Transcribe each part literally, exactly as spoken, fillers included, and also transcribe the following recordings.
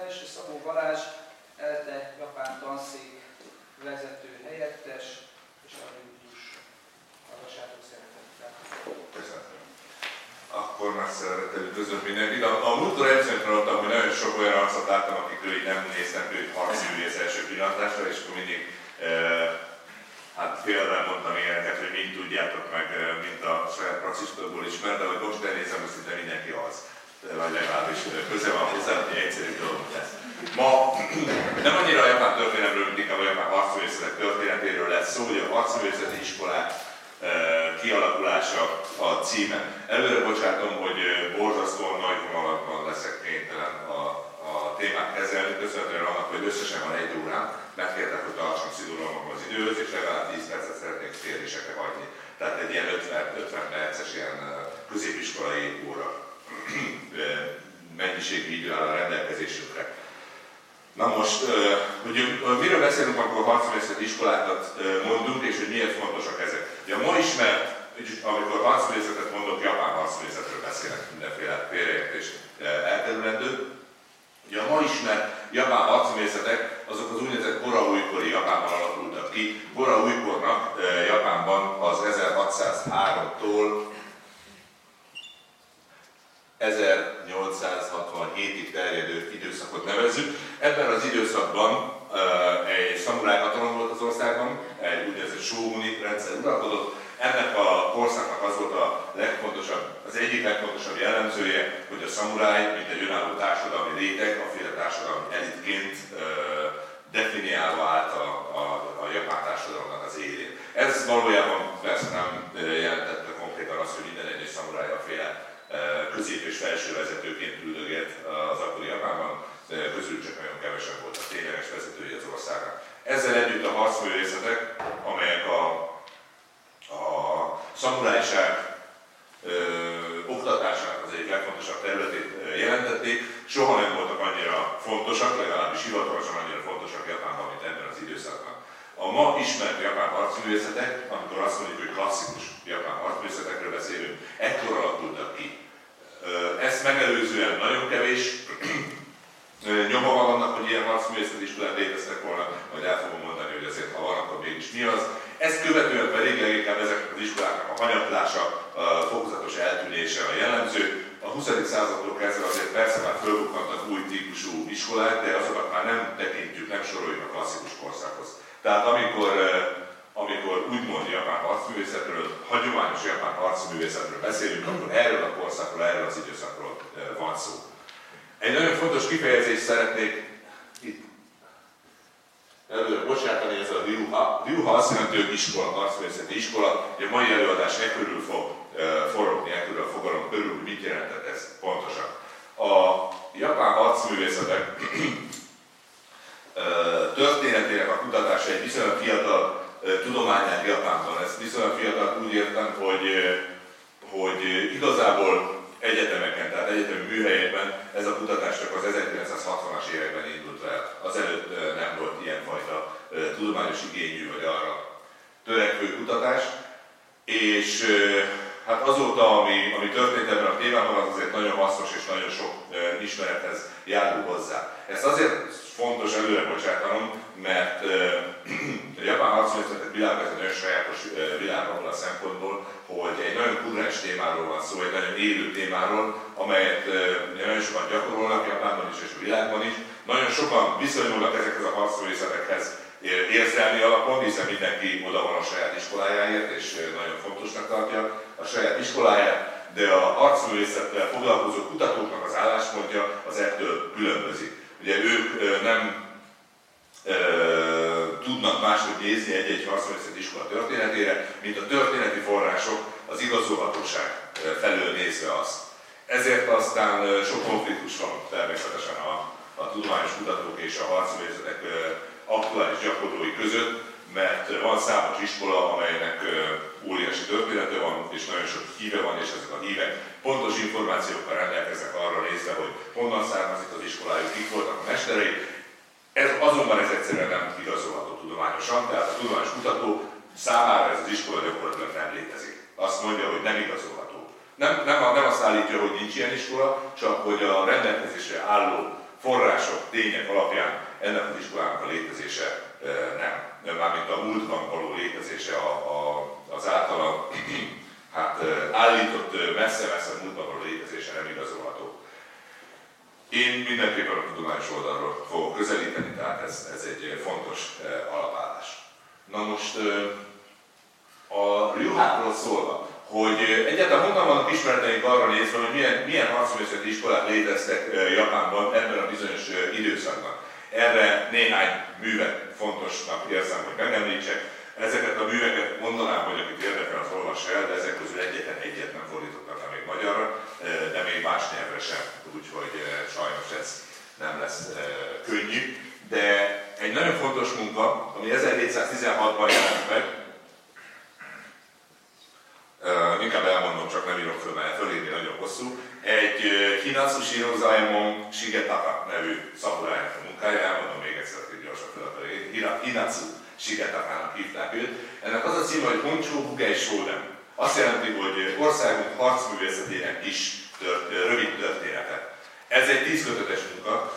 és Szabó Balázs, ELTE japán tanszék vezető helyettes, és a Július. Hallgassátok szeretettel. Köszönöm. Akkor már szeretettel üdvözlök mindenkit. A, a múltkor elbizonytalanodtam, hogy nagyon sok olyan arcot láttam, akikről így nem néztem őt harcművész első pillantásra, és akkor mindig e, hát félre mondtam ilyeneket, hogy mind tudjátok meg, mint a saját praxistokból ismer, de hogy most elnézem, hogy szinte mindenki az. Vagy legalábbis közel van hozzá, hogy egy egyszerű dolog lesz. Ma nem annyira a japán történelemről, mint inkább a japán harcművészetek történetéről lesz szó, hogy a harcművészeti iskolák kialakulása a címe. Előre bocsátom, hogy borzasztóan nagy vonalakban leszek kénytelen a, a témát kezelni, köszönhetően annak, hogy összesen van egy órám, megkértek, hogy tartsam szigorúan magam az időhöz, és legalább tíz percet szeretnék félrésekre hagyni. Tehát egy ilyen ötven perces ilyen középiskolai óra mennyiségű idő áll a rendelkezésükre. Na most, hogy miről beszélünk, akkor harcművészeti iskolákat mondunk, és hogy miért fontosak ezek. Ugye a ma ismert, amikor harcművészetet mondok, japán harcművészetről beszélek, mindenféle félreértést elkerülendő. Ugye a ma ismert japán harcművészetek, azok az úgynevezett kora-újkori Japánban alakultak ki. Kora-újkornak Japánban az ezerhatszázháromtól ezernyolcszázhatvanhétig terjedő időszakot nevezzük. Ebben az időszakban uh, egy szamuráj hatalom volt az országban, egy úgynevezett shoguni rendszer uralkodott. Ennek a korszaknak az volt a legfontosabb, az egyik legfontosabb jellemzője, hogy a szamuráj, mint egy önálló társadalmi réteg, aféle társadalmi elitként uh, definiálva állt a, a, a japán társadalomnak az élén. Ez valójában persze nem jelentette konkrétan azt, hogy minden egyes szamuráj aféle közép- és felső vezetőként üldögélt az akkori Japánban, közül csak nagyon kevesen voltak tényleges vezetői az országnak. Ezzel együtt a harcművészetek, amelyek a, a szamurájság oktatásának az egyik legfontosabb területét jelentették, soha nem voltak annyira fontosak, legalábbis hivatalosan annyira fontosak Japánban, mint ebben az időszakban. A ma ismert japán harcművészetek, amikor azt mondjuk, hogy klasszikus japán harcművészetekről beszélünk, ekkor alakultak ki. Ezt megelőzően nagyon kevés nyoma van annak, hogy ilyen harcművészeti iskolák léteztek volna, majd el fogom mondani, hogy azért ha van, akkor mégis mi az. Ezt követően pedig leginkább ezeknek az iskoláknak a hanyatlása, a fokozatos eltűnése a jellemző. A huszadik századtól kezdve azért persze már fölbukkantak új típusú iskolák, de azokat már nem tekintjük, nem soroljuk a klasszikus korszakhoz. Tehát amikor, amikor úgymond japán harcművészetről, hagyományos japán harcművészetről beszélünk, akkor erről a korszakról, erről az időszakról van szó. Egy nagyon fontos kifejezést szeretnék itt előre bocsátani, ez a ryuha. Ryuha azt jelenti, hogy iskola, harcművészeti iskola. A mai előadás e körül fog forogni, e körül a fogalom körül, hogy mit jelentett ez pontosan. A japán harcművészetek történetének a kutatása egy viszonylag fiatal tudományág Japánban. Ezt viszonylag fiatal úgy értem, hogy, hogy igazából egyetemeken, tehát egyetemi műhelyekben ez a kutatás csak az ezerkilencszázhatvanas években indult el. Azelőtt nem volt ilyenfajta tudományos igényű vagy arra törekvő kutatás. És hát azóta, ami, ami történt ebben a témában, az azért nagyon hasznos és nagyon sok ismerethez járul hozzá. Ezt azért fontos előre bocsátanom, mert a japán harcművészetek világ ez egy nagyon sajátos világ abban a szempontból, hogy egy nagyon kurrens témáról van szó, egy nagyon élő témáról, amelyet nagyon sokan gyakorolnak Japánban is és a világban is. Nagyon sokan viszonyulnak ezekhez a harcművészetekhez érzelmi alapon, hiszen mindenki oda van a saját iskolájáért, és nagyon fontosnak tartja a saját iskoláját, de a harcművészettel foglalkozó kutatóknak az álláspontja az ettől különbözik. Ugye ők nem e, tudnak máshogy nézni egy-egy harcművészeti iskola történetére, mint a történeti források az igazolhatóság felől nézve azt. Ezért aztán sok konfliktus van természetesen a, a tudományos kutatók és a harcművészetek aktuális gyakorlói között, mert van számos iskola, amelynek óriási története van, és nagyon sok híve van, és ezek a hívek pontos információkkal rendelkeznek arra nézve, hogy honnan származik az iskolájuk, kik voltak a mesterei. Ez, azonban ez egyszerűen nem igazolható tudományosan, tehát a tudományos kutató számára ez az iskola gyakorlatilag nem létezik. Azt mondja, hogy nem igazolható. Nem, nem, nem azt állítja, hogy nincs ilyen iskola, csak hogy a rendelkezésre álló források, tények alapján ennek az iskolának a létezése nem. Mármint a múltban való létezése a, a, az általa hát, állított messze-messze múltban való létezése nem igazolható. Én mindenképpen a tudományos oldalról fogok közelíteni, tehát ez, ez egy fontos alapállás. Na most a Rjuhákról szólva, hogy egyáltalán honnan vannak ismereteink arra nézve, hogy milyen, milyen harcművészeti iskolák léteztek Japánban ebben a bizonyos időszakban. Erre néhány művet fontosnak érzem, hogy megemlítsek. Ezeket a műveket mondanám, hogy akit érdekel, az olvassa el, de ezek közül egyetlen egyet nem fordítottak le még magyarra, de még más nyelvre sem, úgyhogy sajnos ez nem lesz könnyű. De egy nagyon fontos munka, ami ezerhétszáztizenhatban jelent meg, Uh, inkább elmondom, csak nem írom föl, mert fölírni nagyon hosszú. Egy uh, Hinatsu Shirozaemon Shigetaka nevű szamurájnak a munkája, elmondom még egyszer, hogy gyorsan fel. Hinatsu Shigetakának hívták őt. Ennek az a címe, hogy Honchō Bugei Shoden. Azt jelenti, hogy országunk harcművészetének kis tört, rövid története. Ez egy tízkötetes munka.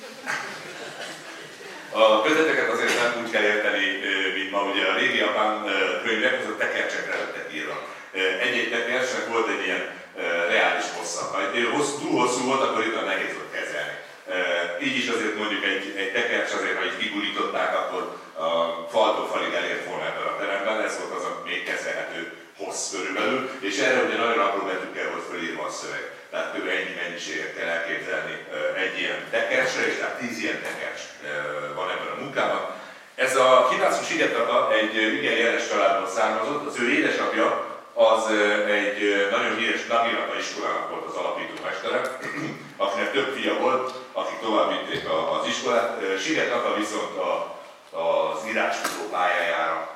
A köteteket azért nem úgy kell érteni, mint ma ugye a régi japán könyvek, azok tekercsekre lettek írva. Egy-egy tekercsnek volt egy ilyen reális hossza. Ha túl hosszú volt, akkor itt nehéz volt kezelni. Így is azért mondjuk egy, egy tekercs azért, ha így kigurították, akkor a faltól falig elért volna ebben a teremben, ez volt az a még kezelhető hossz körülbelül, és erre ugye nagyon apró betűkkel volt fölírva a szöveg. Tehát kb. Ennyi mennyiséget kell elképzelni egy ilyen tekercsre, és tehát tíz ilyen tekercs van ebben a munkában. Ez a Hinatsu Shigetaka egy igen jeles családból származott, az ő édesapja az egy nagyon híres Naginata iskolának volt az alapító mestere, akinek több fia volt, akik tovább vitték az iskolát. Shigetaka viszont a, az írásfutó pályájára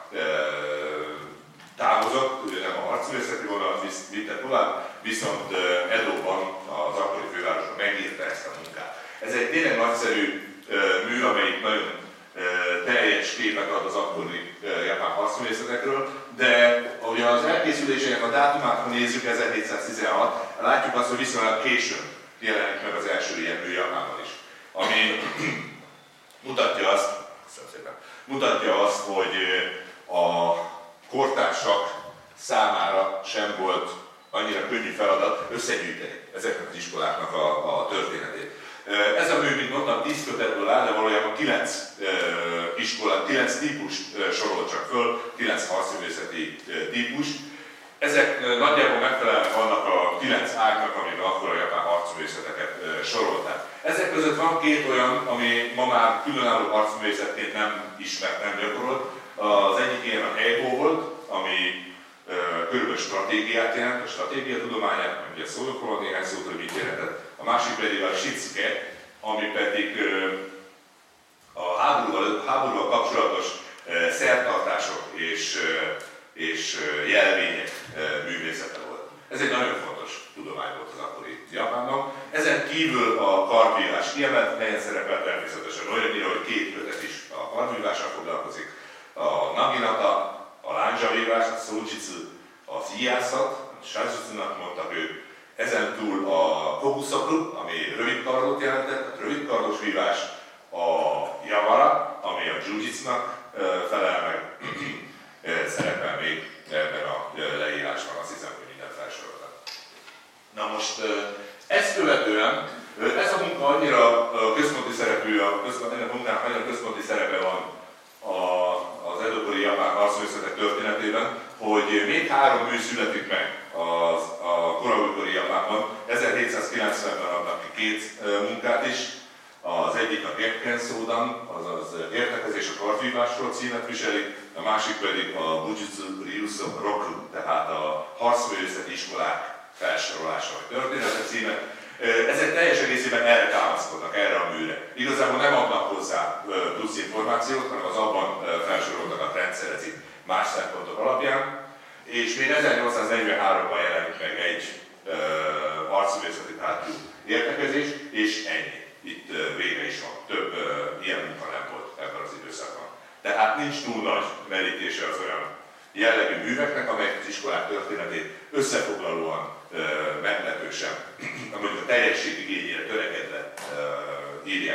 távozott, ő nem a harcművészeti vonalat vitte tovább, viszont Edóban, az akkori fővárosban megírta ezt a munkát. Ez egy tényleg nagyszerű mű, amelyik nagyon teljes képet ad az akkori japán harcművészetekről, de ugye az elkészülésének a dátumát, ha nézzük, ezerhétszáztizenhat, látjuk azt, hogy viszonylag későn jelenik meg az első ilyen mű Japánban is. Ami mutatja azt, mutatja azt, hogy a kortársak számára sem volt annyira könnyű feladat összegyűjteni ezeknek az iskoláknak a, a történetét. Ez a mű, mint mondtam, tíz kötetből áll, de valójában kilenc iskolát, kilenc típust sorol csak föl, kilenc harcművészeti típust. Ezek nagyjából megfelelnek annak a kilenc ágnak, amiben akkor a japán harcművészeteket sorolták. Ezek között van két olyan, ami ma már különálló harcművészetként nem ismert, nem gyakorolt. Az egyik ilyen a Heibo volt, ami körülbelül stratégiát jelent, a stratégia tudományát, ugye szólok róla néhány szót, hogy mit jelentett. A másik pedig a Shitsuke, ami pedig a háborúval, háborúval kapcsolatos szertartások és, és jelvények művészete volt. Ez egy nagyon fontos tudomány volt az akkori Japánban. Ezen kívül a kardvívás kiemelt helyen szerepel természetesen olyannyira, hogy két kötet is a kardvívással foglalkozik. A Naginata, a lándzsavívás, a Soujitsu, az ijászat, a Shajutsunak mondtak ők. Ezen túl a Kobusoku, ami rövidkardot jelentett, a rövidkardos vívás, a Yawara, ami a Jiu-Jitsunak felel meg, szerepel még ebben a leírásban, azt hiszem, hogy mindent felsoroltam. Na most ezt követően, ez a munka annyira központi szerepű, ennek a munkának annyira központi szerepe van az edokori japán harcművészetek történetében, hogy még három mű születik meg az, a korai Japánban. ezerhétszázkilencvenben adnak ki két munkát is. Az egyik a Gekken Sodan, azaz értekezés a kardvívásról címet viseli, a másik pedig a Bujutsu Ryuso Roku, tehát a harcművészeti iskolák felsorolása vagy története címe. Ezek teljes egészében erre támaszkodnak, erre a műre. Igazából nem adnak hozzá plusz információt, hanem az abban felsoroltakat rendszerezik más szempontok alapján. És még ezernyolcszáznegyvenháromban jelenik meg egy uh, harcművészeti tárgyú értekezés, és ennyi. Itt uh, vége is van. Több uh, ilyen munka nem volt ebben az időszakban. Tehát nincs túl nagy merítése az olyan jellegű műveknek, amelyek az iskolák történetét összefoglalóan uh, meglehetősen, mondjuk a teljesség igényére törekedve uh, írják.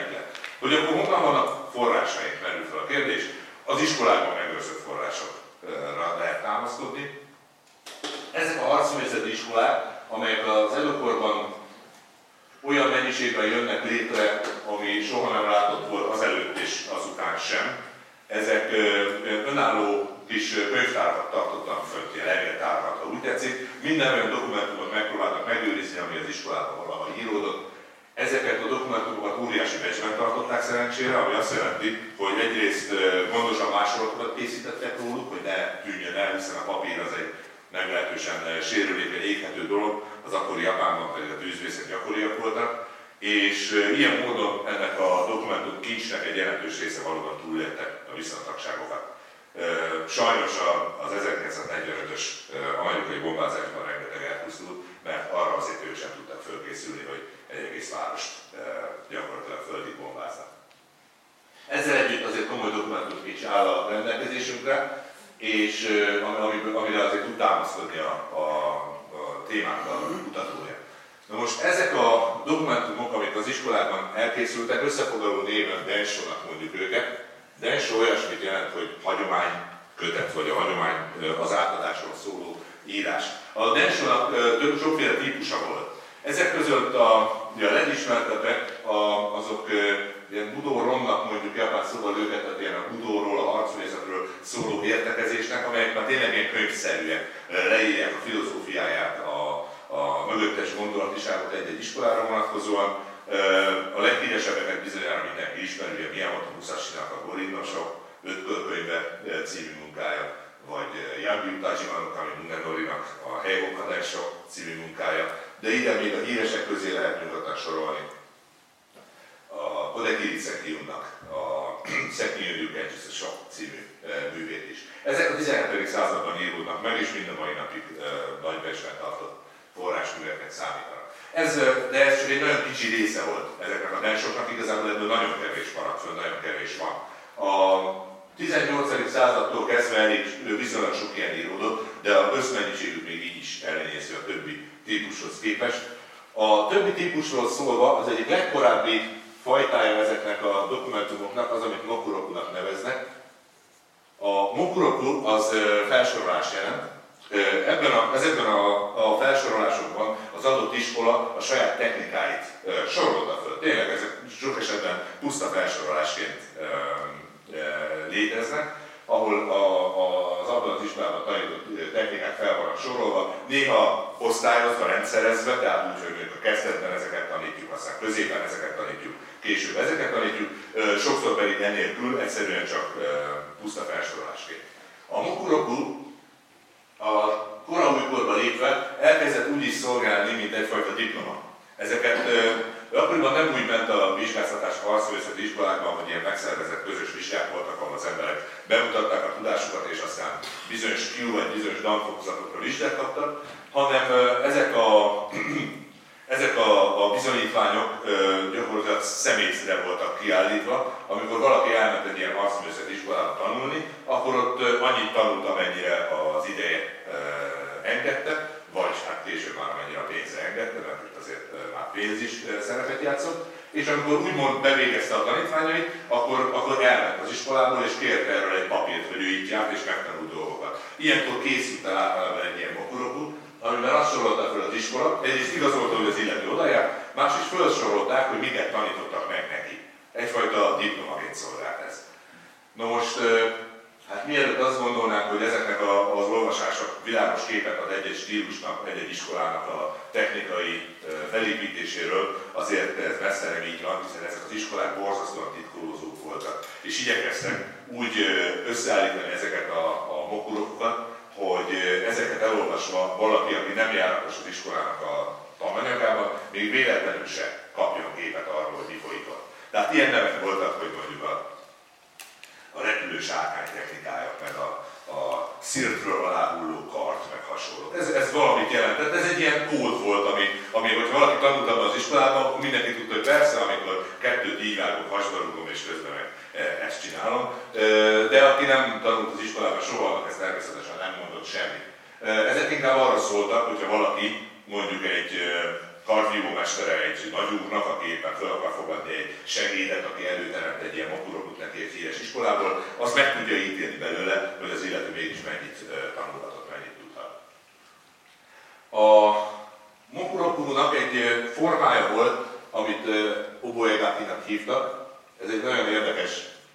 Hogy akkor honnan vannak forrásaink, merül fel a kérdés. Az iskolákban megőrzött forrásokra lehet támaszkodni. Ezek a harcművészeti iskolák, amelyek az előkorban olyan mennyiségben jönnek létre, ami soha nem látott volt azelőtt és azután sem, ezek önálló kis könyvtárakat tartottak fönt, ilyen levéltárakat, ha úgy tetszik. Minden olyan dokumentumot megpróbáltak megőrizni, ami az iskolában valaha íródott. Ezeket a dokumentumokat óriási becsben tartották szerencsére, ami azt jelenti, hogy egyrészt gondosan másolatokat készítettek róluk, hogy ne tűnjön el, hiszen a papír az egy meglehetősen sérülékeny, éghető dolog, az akkori Japánban pedig a tűzvészek gyakoriak voltak, és ilyen módon ennek a dokumentum kincsnek egy jelentős része valóban túlélte a viszontagságokat. Sajnos az ezerkilencszáznegyvenötös amerikai bombázásban rengeteg elpusztult, mert arra azért ők sem tudtak fölkészülni, hogy egy egész várost gyakorlatilag földig bombáznak. Ezzel együtt azért komoly dokumentumkincs áll a rendelkezésünkre, és amire azért tud támaszkodni a, a, a témának a kutatója. Na most ezek a dokumentumok, amik az iskolákban elkészültek, összefoglaló néven Densho-nak mondjuk őket. Densho olyasmit jelent, hogy hagyománykötet, vagy a hagyomány az átadásról szóló írás. A Densho-nak több sokféle típusa volt. Ezek között a, a legismertebbek azok ilyen budóronnak mondjuk japán szóval őket, tehát ilyen a budóról, a harcművészetről szóló értekezésnek, amelyek már tényleg ilyen könyvszerűek, leírják a filozófiáját, a, a mögöttes gondolatiságot egy-egy iskolára vonatkozóan. A leghíresebbeket bizonyára mindenki ismeri, ugye Miyamoto Musashinak a Gorinnosok öt kölkönyve című munkája, vagy Yagi Utajimanak, ami Munenorinak a Heihoka Densho című munkája, de ide még a híresek közé lehet nyugodtan sorolni a Kodekiri Sekiunnak a Sekiun Ryukenjutsu Shok című művét is. Ezek a tizenhetedik században íródnak meg, és mind a mai napig nagy becsben tartott forrásműveket számítanak. Ez, de ez csak egy nagyon kicsi része volt ezeknek a Denshoknak, igazából ebből nagyon kevés maradt föl, nagyon kevés van. A tizennyolcadik századtól kezdve elég viszonylag sok ilyen íródott, de az összmennyiségük még így is ellenéző a többi típushoz képest. A többi típusról szólva az egyik legkorábbi fajtája ezeknek a dokumentumoknak az, amit mokurokunak neveznek. A mokuroku az felsorolás jelent. Ebben a, ezekben a, a felsorolásokban az adott iskola a saját technikáit sorolta föl. Tényleg ezek sok esetben puszta felsorolásként léteznek, ahol a, a, az abban az iskolában tanított technikák fel vannak sorolva, néha osztályozva, rendszerezve, tehát úgy, hogy a kezdetben ezeket tanítjuk, aztán középen ezeket tanítjuk, később ezeket tanítjuk, sokszor pedig ennélkül egyszerűen csak puszta felsorolásként. A mokuroku a koraújkorba lépve elkezdett úgy is szolgálni, mint egyfajta diploma. Ezeket akkoriban nem úgy ment a vizsgáztatás a harcművészeti iskolákban, hogy ilyen megszervezett közös vizsgák voltak, ahol az emberek bemutatták a tudásukat, és aztán bizonyos Q vagy bizonyos danfokozatokra vizsgát kaptak, hanem ezek a, ezek a, a bizonyítványok gyakorlatilag személyre voltak kiállítva. Amikor valaki elment egy ilyen harcművészeti iskolába tanulni, akkor ott annyit tanult, amennyire az ideje engedte, vagy hát később már amennyire a pénzre engedte, mert itt azért már pénz is szerepet játszott, és amikor úgymond bevégezte a tanítványait, akkor, akkor elment az iskolából és kérte erről egy papírt, hogy ő így járt és megtanult dolgokat. Ilyenkor készült el általában egy ilyen mokuroku, amiben azt sorolta fel az iskola, egyrészt igazolta, hogy az illető odajárt, másrészt felsorolták, hogy miket tanítottak meg neki. Egyfajta diplomaként szolgált ez. Na most, hát mielőtt azt gondolnánk, hogy ezeknek a, az olvasások világos képet ad egy-egy stílusnak, egy-egy iskolának a technikai felépítéséről, azért ez messze nem így van, hiszen ezek az iskolák borzasztóan titkolózók voltak, és igyekeztek úgy összeállítani ezeket a, a mokurokat, hogy ezeket elolvasva valaki, aki nem járatos az iskolának a tananyagában, még véletlenül se kapjon képet arról, hogy mi folyik ott. Tehát ilyen nevek voltak, hogy mondjuk a a repülő sárkány technikája, meg a, a szirtről aláhulló kart, meg hasonló. Ez, ez valamit jelentett, ez egy ilyen kód volt, ami, ami hogyha valaki tanult abban az iskolában, akkor mindenki tudta, hogy persze, amikor kettőt így vágok, hasba rúgom, és közben meg ezt csinálom. De aki nem tanult az iskolában soha, ez természetesen nem mondott semmit. Ezek inkább arra szóltak, hogyha valaki mondjuk egy kardvívó mestere egy nagyúrnak, aki éppen fel akar fogadni egy segédet, aki előteremt egy ilyen mokurokut neki egy híres iskolából, az meg tudja ítélni belőle, hogy az illető mégis mennyit tanulhatott, mennyit tudhat. A mokurokunak egy formája volt, amit oboegakinak hívtak. Ez egy nagyon érdekes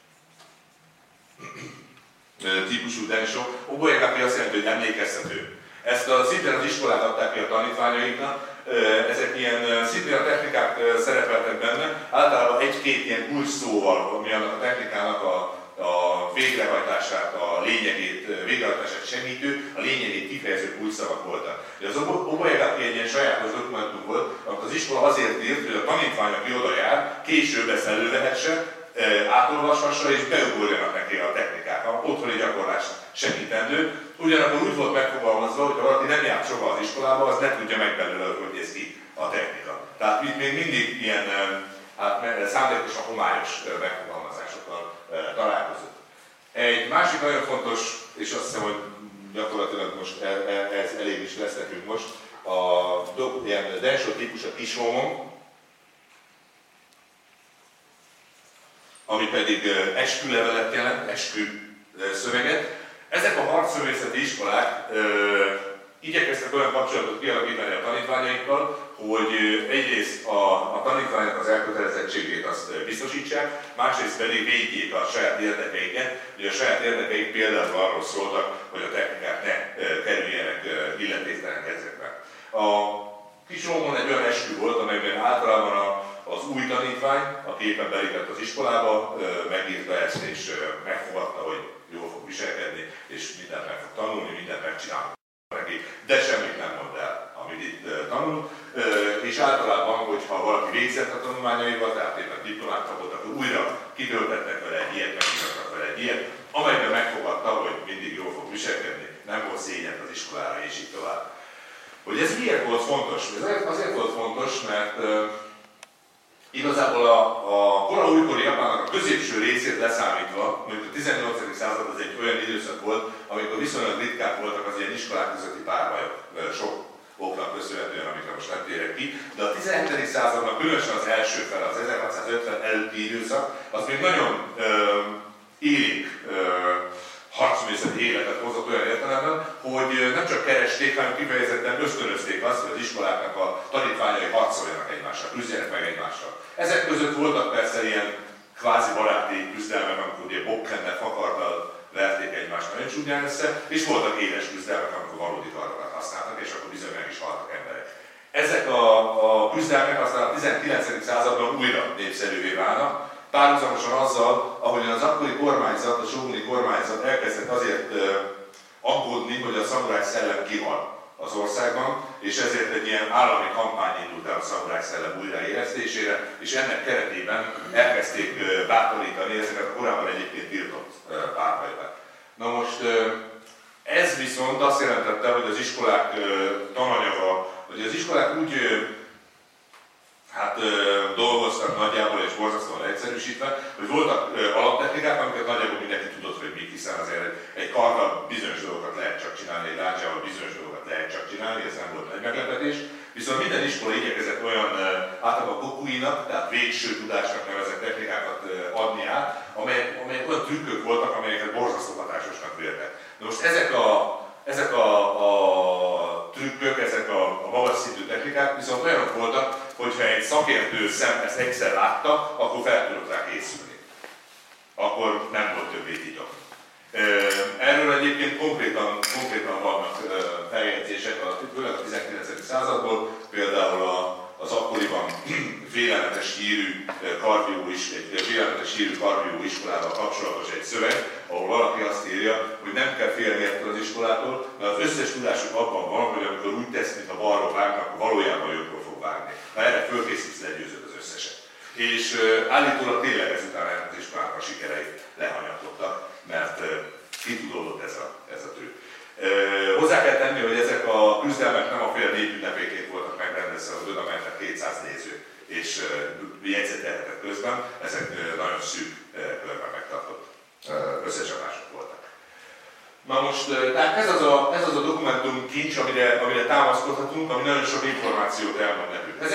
típusú densho. Oboegaki azt jelenti, hogy emlékeztető. Ezt a, szintén az iskolát adták ki a tanítványaiknak. Ezek ilyen, szintén a technikák szerepeltek benne, általában egy-két ilyen kulcs szóval, ami annak a technikának a, a végrehajtását, a lényegét, végrehajtását segítő, a lényegét kifejező kulcsszavak voltak. Az oboegaki egy ilyen sajátos dokumentum volt, amit az iskola azért írt, hogy a tanítvány, aki oda jár, később ezt elővehesse, átolvashassa és beugorjanak neki a technikák, a otthoni gyakorlást segítendő. Ugyanakkor úgy volt megfogalmazva, hogy ha valaki nem járt soha az iskolába, az ne tudja meg belőle, hogy néz ki a technika. Tehát itt még mindig ilyen hát, szándékosan homályos megfogalmazásokkal találkozott. Egy másik nagyon fontos, és azt hiszem, hogy gyakorlatilag most ez elég is lesz nekünk most, a ilyen densho típus a Kishomon, ami pedig eskülevelet jelent, eskü szöveget. Ezek a harcművészeti iskolák ö, igyekeztek olyan kapcsolatot kialakítani a tanítványaikkal, hogy egyrészt a, a tanítványok az elkötelezettségét azt biztosítsák, másrészt pedig védjék a saját érdekeiket. Ugye a saját érdekeik például arról szóltak, hogy a technikák ne kerüljenek illetéktelen kezekbe. A Kishomon egy olyan eskü volt, amelyben általában a az új tanítvány, aki éppen belépett az iskolába, megírta ezt és megfogadta, hogy jól fog viselkedni, és mindent meg fog tanulni, mindent megcsinál neki, de semmit nem mond el, amit itt tanul. És általában, hogyha valaki végzett a tanulmányaival, tehát éppen diplomát kapott, akkor újra kitöltettek vele egy ilyet, megírtak vele egy ilyet, amelyben megfogadta, hogy mindig jól fog viselkedni, nem volt szégyen az iskolára, és így tovább. Hogy ez miért volt fontos? Ez azért volt fontos, mert igazából a, a kora újkori Japánnak a középső részét leszámítva, mondjuk a tizennyolcadik század az egy olyan időszak volt, amikor viszonylag ritkák voltak az ilyen iskolák közötti párbajok, sok oknak köszönhetően, amikre most nem térek ki, de a tizenhetedik századnak, különösen az első fele, az ezerhatszázötven előtti időszak, az még nagyon ö, élénk ö, harcművészeti életet hozott olyan értelemben, hogy nem csak keresték, hanem kifejezetten ösztönözték azt, hogy az iskoláknak a tanítványai harcoljanak egymással, küzdjenek meg egymással. Ezek között voltak persze ilyen kvázi baráti küzdelmek, amikor ugye bokkennel, fakarddal verték egymást nagyon csúnyán össze, és voltak éles küzdelmek, amikor valódi kardokat használtak, és akkor bizony meg is haltak emberek. Ezek a, a küzdelmek aztán a tizenkilencedik században újra népszerűvé válnak, párhuzamosan azzal, ahogyan az akkori kormányzat, a shoguni kormányzat elkezdett azért aggódni, hogy a szamuráj szellem kihal az országban, és ezért egy ilyen állami kampány indult el a szamuráj szellem újraélesztésére, és ennek keretében elkezdték bátorítani ezeket a korábban egyébként tiltott párbajokat. Na most ez viszont azt jelentette, hogy az iskolák tananyaga, hogy az iskolák úgy hát dolgoztak nagyjából és borzasztóan egyszerűsítve, hogy voltak alaptechnikák, amiket nagyjából mindenki tudott, hogy mik, hiszen azért egy karddal bizonyos dolgokat lehet csak csinálni, egy lánccsával bizonyos dolgokat lehet csak csinálni, ez nem volt nagy meglepetés. Viszont minden iskola igyekezett olyan általában kokuinak, tehát végső tudásnak nevezett technikákat adni át, amelyek, amelyek olyan trükkök voltak, amelyeket borzasztó hatásosnak véltek. De most ezek a, ezek a, a trükkök, ezek a, a magas szintű technikák viszont olyanok voltak, hogyha egy szakértő szem ezt egyszer látta, akkor fel tudott rá készülni. Akkor nem volt többé titok. Erről egyébként konkrétan, konkrétan vannak feljegyzések, főleg a tizenkilencedik századból, például az akkoriban félelmetes hírű karfiú is, egy félelmetes hírű karfiú iskolával kapcsolatos egy szöveg, ahol valaki azt írja, hogy nem kell félni ettől az iskolától, mert az összes tudásuk abban van, hogy amikor úgy tesz, mintha balról vágnak, akkor valójában jobbról fog vágni. Na erre fölkészítsz, legyőzöd az összeset. És uh, állítólag tényleg ezután az iskolának a sikerei lehanyatottak, mert uh, kitudódott ez a, ez a trükk. Uh, hozzá kell tenni, hogy ezek a küzdelmek nem a fél népünnepéként voltak megrendezve, hogy oda mentek kétszáz néző, és uh, jegyzetelhetek közben, ezek uh, nagyon szűk uh, körben megtartott uh, összecsapások voltak. Na most, tehát ez az a, ez az a dokumentum kincs, amire, amire támaszkodhatunk, ami nagyon sok információt elmond nekünk. Ezen kívül az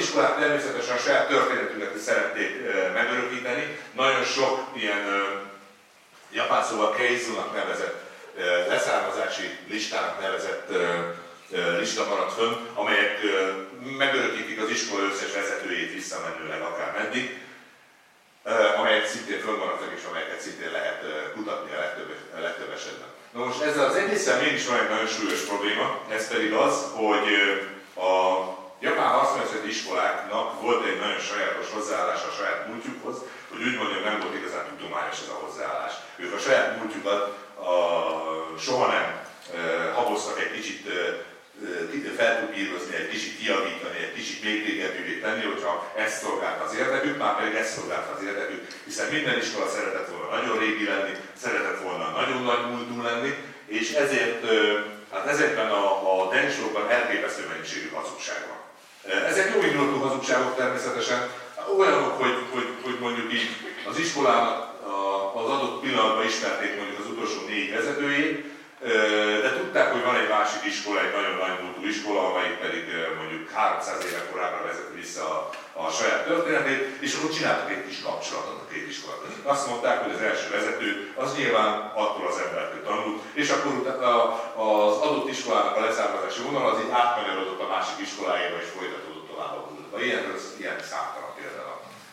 iskolák természetesen a saját történetüket is szeretnék megörökíteni. Nagyon sok ilyen japán szóval keizunak nevezett, leszármazási listának nevezett lista maradt fönn, amelyek megörökítik az iskola összes vezetőjét visszamenőleg akár meddig, amelyek szintén fönnmaradtak és amelyeket szintén lehet kutatni a legtöbb, a legtöbb esetben. Na most ezzel az egészen mégis van egy nagyon súlyos probléma, ez pedig az, hogy a japán harcművészeti iskoláknak volt egy nagyon sajátos hozzáállása a saját múltjukhoz, hogy úgy mondjam, nem volt igazán tudományos ez a hozzáállás. Ők a saját múltjukat a, soha nem e, haboztak egy kicsit e, feltupírozni, egy kicsit kijavítani, egy kicsit még régebbivé tenni, hogyha ezt szolgálta az érdekük, már pedig ezt szolgálta az érdekük, hiszen minden iskola szeretett volna nagyon régi lenni, szeretett volna nagyon nagy múltú lenni, és ezért hát ezekben a, a denslókban elképesztő mennyiségű hazugság van. Ezek jó indulatú hazugságok természetesen, olyanok, hogy, hogy, hogy mondjuk így az iskolának az adott pillanatban ismerték mondjuk az utolsó négy vezetőjét, de tudták, hogy van egy másik iskola, egy nagyon nagy múltú iskola, amelyik pedig mondjuk háromszáz éve korábban vezeti vissza a, a saját történetét, és akkor csináltak egy kis kapcsolatot a két iskola között. Azt mondták, hogy az első vezető az nyilván attól az embertől tanult, és akkor az adott iskolának a leszármazási vonal az így átkanyarodott a másik iskolájába és folytatódott tovább a múltba. Ilyen, ilyen számtalan például.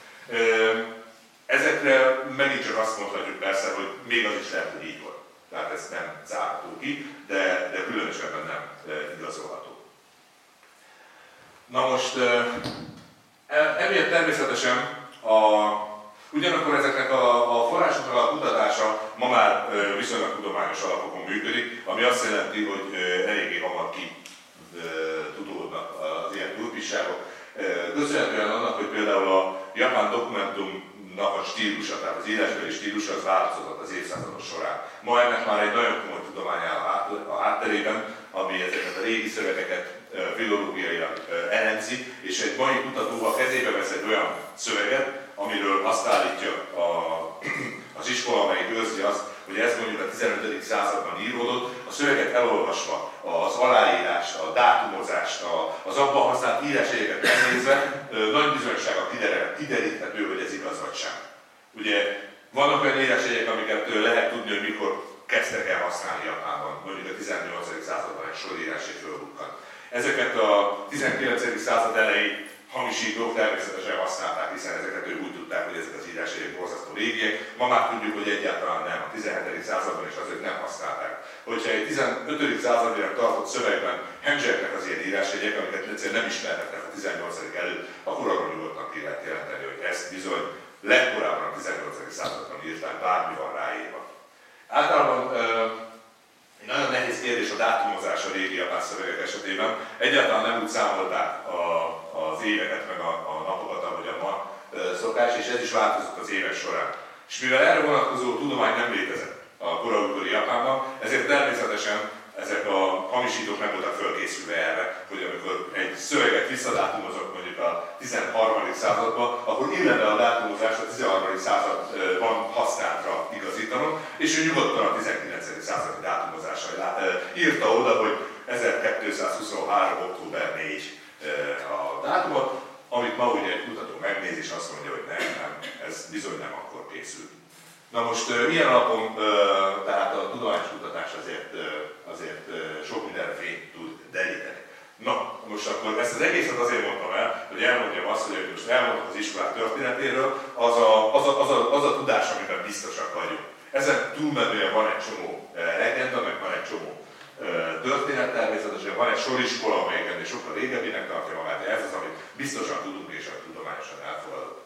Ezekre megint csak azt mondhatjuk persze, hogy még az is lehet, hogy így volt. Tehát ezt nem zárható ki, de, de különösebben nem igazolható. Na most, emiatt természetesen a, ugyanakkor ezeknek a, a forrásoknak a kutatása ma már viszonylag tudományos alapokon működik, ami azt jelenti, hogy eléggé hamar ki tudódnak az ilyen turpisságok. Köszönhetően annak, hogy például a japán dokumentum a stílusa, tehát az írásbeli stílusa az változott az évszázadok során. Ma ennek már egy nagyon komoly tudomány áll a hátterében, ami ezeket a régi szövegeket filológiailag elemzi, és egy mai kutató a kezébe vesz egy olyan szöveget, amiről azt állítja a, az iskola, amelyik őrzi azt, hogy ez mondjuk a tizenötödik században íródott, a szöveget elolvasva, az aláírást, a dátumozást, az abban használt írásjegyeket megnézve, nagy bizonyossága kideríthető, hogy ez igaz vagy sem. Ugye vannak olyan írásjegyek, amiket lehet tudni, hogy mikor kezdtek el használni Japánban, mondjuk a tizennyolcadik században egy sor írásjegy fölbukkant. Ezeket a tizenkilencedik század elejé hamisítók természetesen használták, hiszen ezeket ők úgy tudták, hogy ezek az írásjegyek borzasztó régiek. Ma már tudjuk, hogy egyáltalán nem. A tizenhetedik században is azért nem használták. Hogyha egy tizenötödik században tartott szövegben hemzsegnek az ilyen írásjegyek, amiket egyszerűen nem ismerhetnek a tizennyolcadik előtt, akkor arról nyugodtan ki lehet jelenteni, hogy ezt bizony legkorábban a tizennyolcadik században írták, bármi van ráírva. Általában egy nagyon nehéz kérdés a dátumozás a régi japán szövegek esetében. Egyáltalán nem úgy számolták a, az éveket, meg a, a napokat, ahogyan ma szokás, és ez is változott az évek során. És mivel erre vonatkozó tudomány nem létezett a koraújkori Japánban, ezért természetesen ezek a hamisítók nem voltak fölkészülve erre, hogy amikor egy szöveget visszadátumozok mondjuk a tizenharmadik századba, akkor illene a dátumozást a tizenharmadik században használtra igazítanom, és ő nyugodtan a tizenkilencedik századi dátumozással írta oda, hogy ezerkétszázhuszonhárom. október negyedike a dátumot, amit ma ugye egy kutató megnéz és azt mondja, hogy nem, nem, ez bizony nem akkor készült. Na most ilyen alapon tehát a tudományos kutatás azért, azért sok mindenre fényt tud deríteni. Na, most akkor ezt az egészet azért mondtam el, hogy elmondjam azt, hogy most elmondok az iskolák történetéről, az a, az, a, az, a, az a tudás, amiben biztosak vagyunk. Ezen túlmenően van egy csomó legenda, meg van egy csomó történet természetesen, van egy soriskola, amelyik ennél sokkal régebbinek tartja magát, de ez az, amit biztosan tudunk és a tudományosan elfogadott.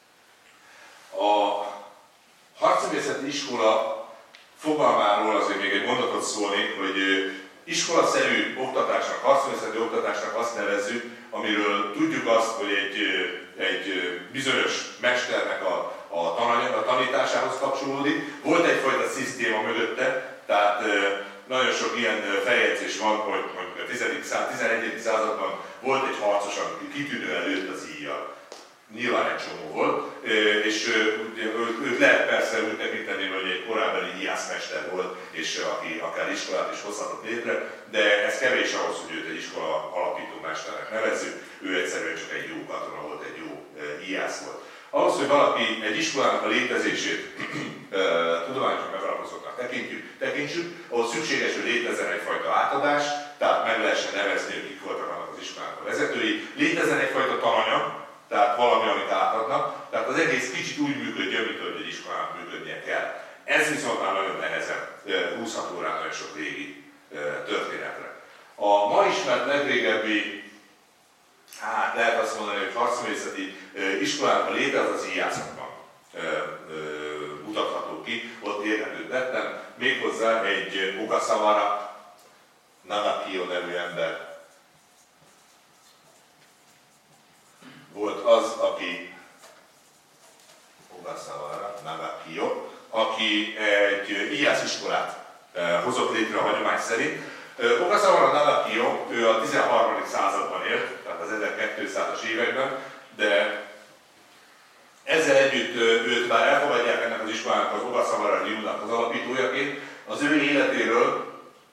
A harcművészeti iskola fogalmáról azért még egy mondatot szólnék, hogy iskolaszerű oktatásnak, harcművészeti oktatásnak azt nevezzük, amiről tudjuk azt, hogy egy, egy bizonyos mesternek a, a, tan a tanításához kapcsolódik. Volt egyfajta szisztéma mögötte, tehát nagyon sok ilyen feljegyzés van, hogy mondjuk a tizenegyedik században volt egy harcos, aki kitűnően lőtt az íjjal. nyilván egy csomó volt, és őt lehet persze úgy tekinteni, hogy egy korábbi ijászmester volt, és aki akár iskolát is hozhatott létre, de ez kevés ahhoz, hogy őt egy iskola alapító mesternek nevezzük, ő egyszerűen csak egy jó katona volt, egy jó ijász volt. Ahhoz, hogy valaki egy iskolának a létezését tudományosan megalapozottnak tekintjük, tekintsük, ahhoz szükséges, hogy létezzen egyfajta átadás, tehát meg lehessen nevezni, hogy kik voltak annak az iskolának a vezetői, létezzen egyfajta tananyag, tehát valami, amit átadnak, tehát az egész kicsit úgy működjön, mint hogy egy iskolának működnie kell. Ez viszont már nagyon nehezen húzható rá nagyon sok régi történetre. A ma ismert legrégebbi, hát lehet azt mondani, hogy harcművészeti iskolának a léte az az ijászatban mutatható ki, ott érhetőt tettem, méghozzá egy Ogasawara Nagakio nevű ember volt az, aki Ogasawara Nagakio, aki egy ijásziskolát hozott létre a hagyomány szerint. Ogasawara Nagakio, ő a tizenharmadik században élt, tehát az ezerkétszázas években, de ezzel együtt őt már elfogadják ennek az iskolának az Ogasawara Ryu-nak az alapítójaként, az ő életéről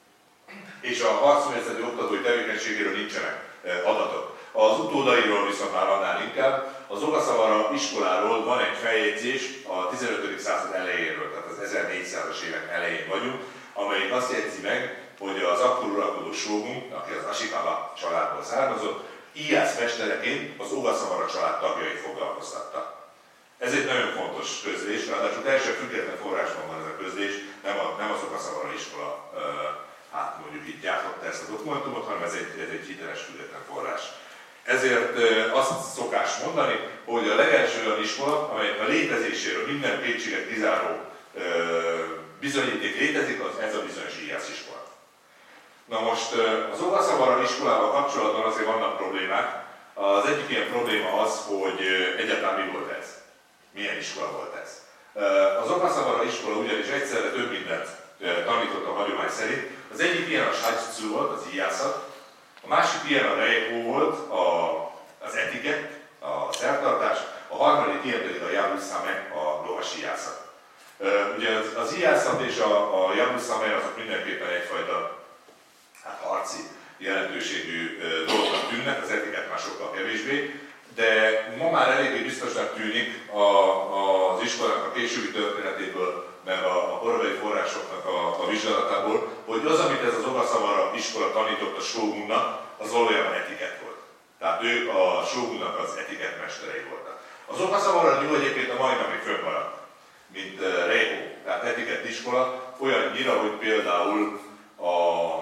és a harcművészeti oktatói tevékenységéről nincsenek adatok. Az utódairól viszont már annál inkább. Az Ogasawara iskoláról van egy feljegyzés a tizenötödik század elejéről, tehát az ezernégyszázas évek elején vagyunk, amelyik azt jegyzi meg, hogy az akkor uralkodó sógun, aki az Ashikawa családból származott, ijászmestereként az Ogasawara család tagjait foglalkoztatta. Ez egy nagyon fontos közlés, ráadásul teljesen független forrásban van ez a közlés, nem, a, nem az Ogasawara iskola, hát mondjuk itt gyártotta ezt a dokumentumot, hanem ez egy, ez egy hiteles független forrás. Ezért azt szokás mondani, hogy a legelső olyan iskola, amely a létezéséről minden kétséget kizáró bizonyíték létezik, az ez a bizonyos ijász-iskola. Na most az Ogasawara iskolával kapcsolatban azért vannak problémák. Az egyik ilyen probléma az, hogy egyáltalán mi volt ez? Milyen iskola volt ez? Az Ogasawara iskola ugyanis egyszerre több mindent tanított a hagyomány szerint. Az egyik ilyen a Shaijutsu volt, az ijászat, a másik ilyen a Reiko volt, a, az etiket, a szertartás, a harmadik ilyen pedig a Yabusame, a lovas ijászat. Ugye az, az ijászat és a, a Yabusame azok mindenképpen egyfajta hát, harci jelentőségű dolgoknak tűnnek, az etiket már sokkal kevésbé, de ma már eléggé biztosnak tűnik a, a, az iskolának a későbbi történetéből, meg a, a korai forrásoknak a, a vizsgálatából, hogy az, amit ez az Ogasawara iskola tanított a sógunnak, az valójában etiket volt. Tehát ők a sógunnak az etiket mesterei voltak. Az Ogasawara Ryu egyébként a mai napig fönnmaradt, mint uh, Reiko, tehát etiket iskola, olyannyira, hogy például a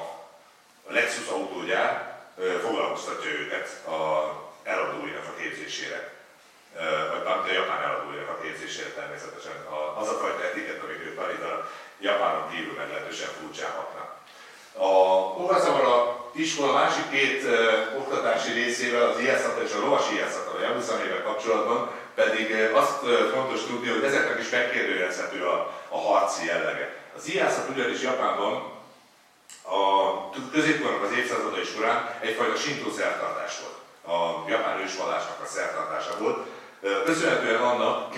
Lexus autógyár uh, foglalkoztatja őket a eladóinak a képzésére. Vagy bármint a japán eladóinak a képzésére természetesen. Az a fajta etiket, amit ők tanítanak, Japánon kívül meglehetősen furcsán hatnak. A Ogasawara iskola másik két uh, oktatási részével, az ijászattal és a lovas ijászattal, a Yabusamével kapcsolatban pedig uh, azt uh, fontos tudni, hogy ezeknek is megkérdőjelezhető a, a harci jellege. Az ijászat ugyanis Japánban a középkornak az évszázadai során egyfajta sintó szertartás volt. A japán ősvallásnak a szertartása volt. Köszönhetően annak,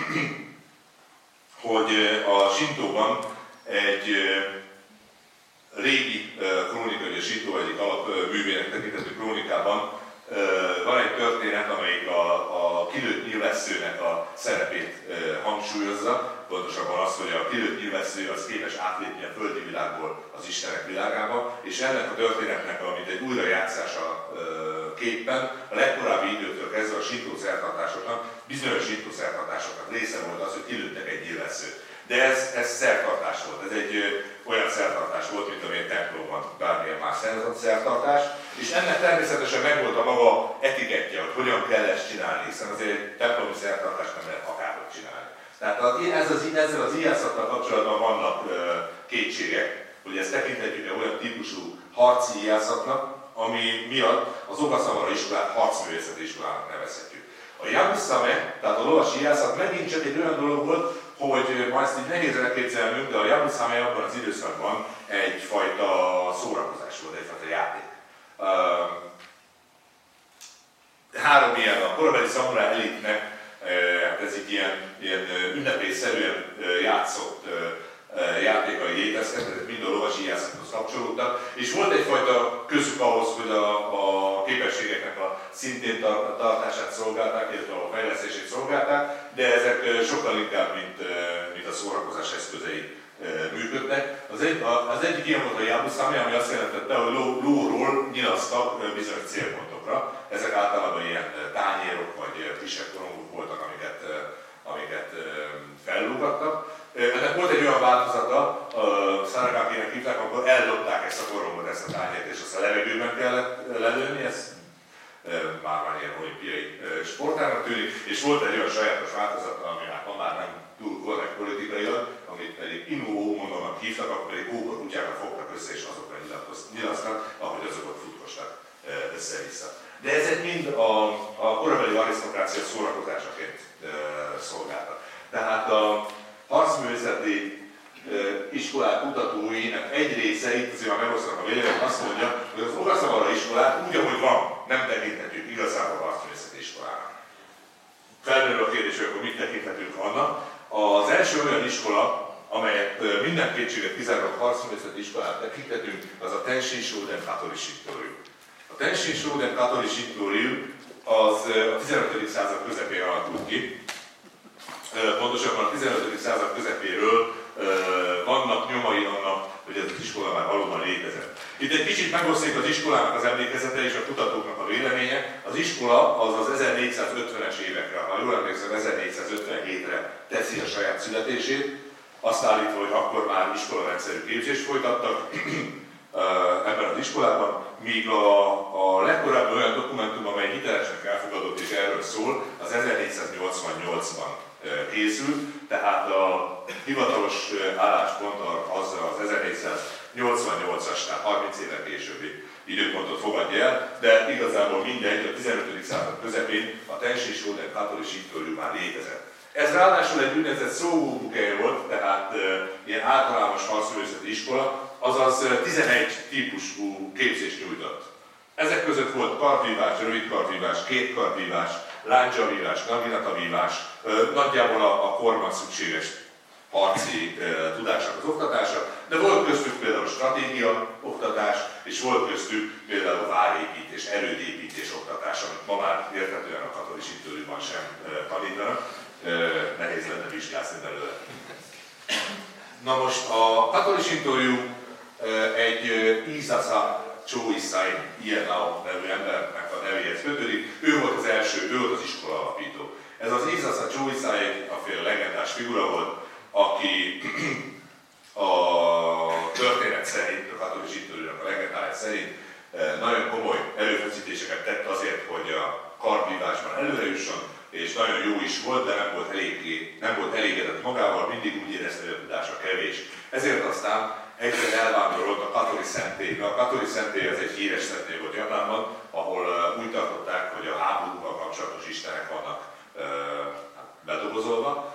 hogy a sintóban egy régi krónika, ugye a sintó egyik alapművének tekintető krónikában van egy történet, amelyik a, a kilőtt nyilvesszőnek a szerepét hangsúlyozza, pontosabban az, hogy a kilőtt nyilvessző az képes átlépni a földi világból az Istenek világába, és ennek a történetnek, amit egy újrajátszása képpen, a legkorábbi időtől kezdve a sintó szertartásoknak, bizonyos sintó szertartásoknak része volt az, hogy kilőttek egy nyilvesszőt. De ez, ez szertartás volt, ez egy ö, olyan szertartás volt, mint amilyen templomban bármilyen más szertartás, és ennek természetesen megvolt a maga etikettje, hogy hogyan kell ezt csinálni, hiszen azért egy templomi szertartást nem lehet akárhogy csinálni. Tehát az, ez az, ezzel az ijászattal kapcsolatban vannak ö, kétségek, hogy ezt tekinthetjük olyan típusú harci ijászatnak, ami miatt az Ogasawara iskolát harcművészeti iskolának nevezhetjük. A Yabusame, tehát a lovas ijászat megint csak egy olyan dolog volt, hogy ma ezt így nehéz elképzelnünk, de a Yabusame abban az időszakban egyfajta szórakozás volt, egyfajta játék. Három ilyen a korabeli szamuráj elitnek Hát ez így ilyen, ilyen ünnepélyszerűen játszott játékai léteztek, ezek mind a lovasíjászathoz kapcsolódtak, és volt egyfajta közük ahhoz, hogy a, a képességeknek a szintén tartását szolgálták, illetve a fejlesztését szolgálták, de ezek sokkal inkább, mint, mint a szórakozás eszközei működtek. Az, egy, az egyik ilyen volt a jábuszámi, ami azt jelentette, hogy ló, lóról nyilaztak bizonyos célpontokra. Ezek általában ilyen tányérok vagy kisebb korongok voltak, amiket, amiket fellógattak. Ennek volt egy olyan változata, a Saragákének hívták, akkor eldobták ezt a korongot, ezt a tányért, és azt a levegőben kellett lelőni, ez már már ilyen olimpiai sportának tűnik, és volt egy olyan sajátos változata, ami hát ma már nem túl korrekt politikailag, amit pedig Inu Ómonónak hívtak, akkor pedig óborkutyákat fogtak össze, és azokra nyilasztak, ahogy azokat futkostak össze-vissza. De ezek mind a, a korabeli arisztokrácia szórakozásaként szolgáltak. Tehát a harcművészeti iskolák kutatóinak egy része, itt azért már megosztanak a véleményt, azt mondja, hogy az Ogasawara iskolát úgy, ahogy van, nem tekinthetjük igazából harcművészeti iskolának. Felmerül a kérdés, hogy akkor mit tekinthetünk annak. Az első olyan iskola, amelyet minden kétséget kizárólag harcművészeti iskolát tekinthetünk, az a Tenshin Shoden Katori Shittoryu. A Tenshin Shoden Katori Shittoryu az a tizenötödik század közepén alakult ki. Pontosabban a tizenötödik század közepéről vannak nyomai annak, hogy ez az iskola már valóban létezett. Itt egy kicsit megoszlik az iskolának az emlékezete és a kutatóknak a véleménye. Az iskola az az ezernégyszázötvenes évekre, ha jól emlékszem, ezernégyszázötvenhétre teszi a saját születését, azt állítva, hogy akkor már iskolarendszerű képzést folytattak ebben az iskolában, míg a, a legkorábbi olyan dokumentum, amely hitelesnek elfogadott és erről szól, az ezernégyszáznyolcvannyolcban készült, tehát a hivatalos álláspont az az ezernégyszáznyolcvannyolcas, tehát harminc éve későbbi időpontot fogadja el, de igazából mindegy, a tizenötödik század közepén a Tenshin Shoden Katori Shittoryu már létezett. Ez ráadásul egy úgynevezett Sougō-buke volt, tehát e, ilyen általános harcművészeti iskola, azaz tizenegy típusú képzést nyújtott. Ezek között volt kardvívás, rövid kardvívás, két kardvívás, lándzsavívás, naginatavívás, nagyjából a, a korban szükséges harci e, tudásnak az oktatása, de volt köztük például stratégia oktatás, és volt köztük például várépítés, erődépítés oktatás, amit ma már érthetően a Katori Shittoryuban sem e, tanítanak. E, nehéz lenne vizsgászni belőle. Na most a Katori Shittoryu e, egy e, Isasa Chōisai Ienao nevű embernek a nevéhez kötődik. Ő volt az első, ő volt az iskola alapító. Ez az Isasa Chōisai a fél legendás figura volt, aki a történet szerint, a Katori Shittoryunak a legendája szerint nagyon komoly erőfeszítéseket tett azért, hogy a kardvívásban előre jusson, és nagyon jó is volt, de nem volt, eléggé, nem volt elégedett magával, mindig úgy érezte, hogy a tudása kevés. Ezért aztán egyszer elvándorolt a Katori szentélybe. A Katori szentély az egy híres szentély volt Japánban, ahol úgy tartották, hogy a háborúval kapcsolatos istenek vannak bedolgozolva.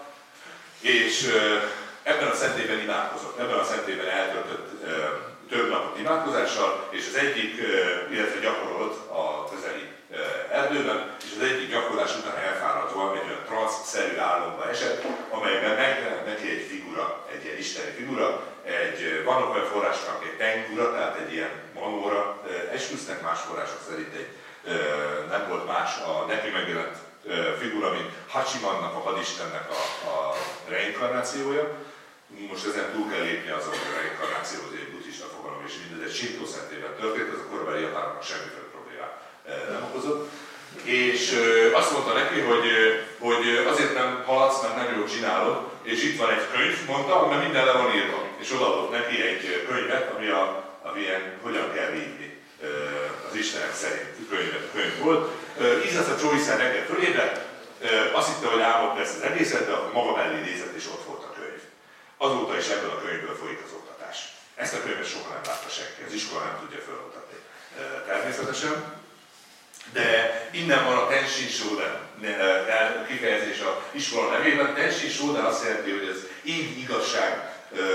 És ebben a szentélyben imádkozott, ebben a szentélyben eltöltött több napot imádkozással, és az egyik, illetve gyakorolt a közeli erdőben, és az egyik gyakorlás után elfáradva egy olyan transz-szerű álomba esett, amelyben megjelent neki egy figura, egy ilyen isteni figura, egy, vannak olyan források, amik egy tengura, tehát egy ilyen manóra esküsznek, más források szerint egy, nem volt más a neki megjelent figura, mint Hachimannak, a hadistennek a, a reinkarnációja. Most ezen túl kell lépni azon, hogy a reinkarnáció az egy buddhista fogalom, és mindez egy Shintó szentében történt, ez a korabeli japánoknak semmiféle problémát nem okozott. És azt mondta neki, hogy, hogy azért nem haladsz, mert nem jól csinálod, és itt van egy könyv, mondta, mert minden le van írva. És odaadott neki egy könyvet, ami a, a ilyen, hogyan kell vívni az istenek szerint könyvet, könyv volt. Isasa Chōisai reggel fölébredt, azt hitte, hogy álmod lesz az egészet, de akkor maga mellé nézett, és ott volt a könyv. Azóta is ebből a könyvből folyik az oktatás. Ezt a könyvet soha nem látta senki, az iskola nem tudja felmutatni természetesen. De innen van a Tenshin Shoden kifejezés az iskola nevében. Tenshin Shoden azt jelenti, hogy ez így igazság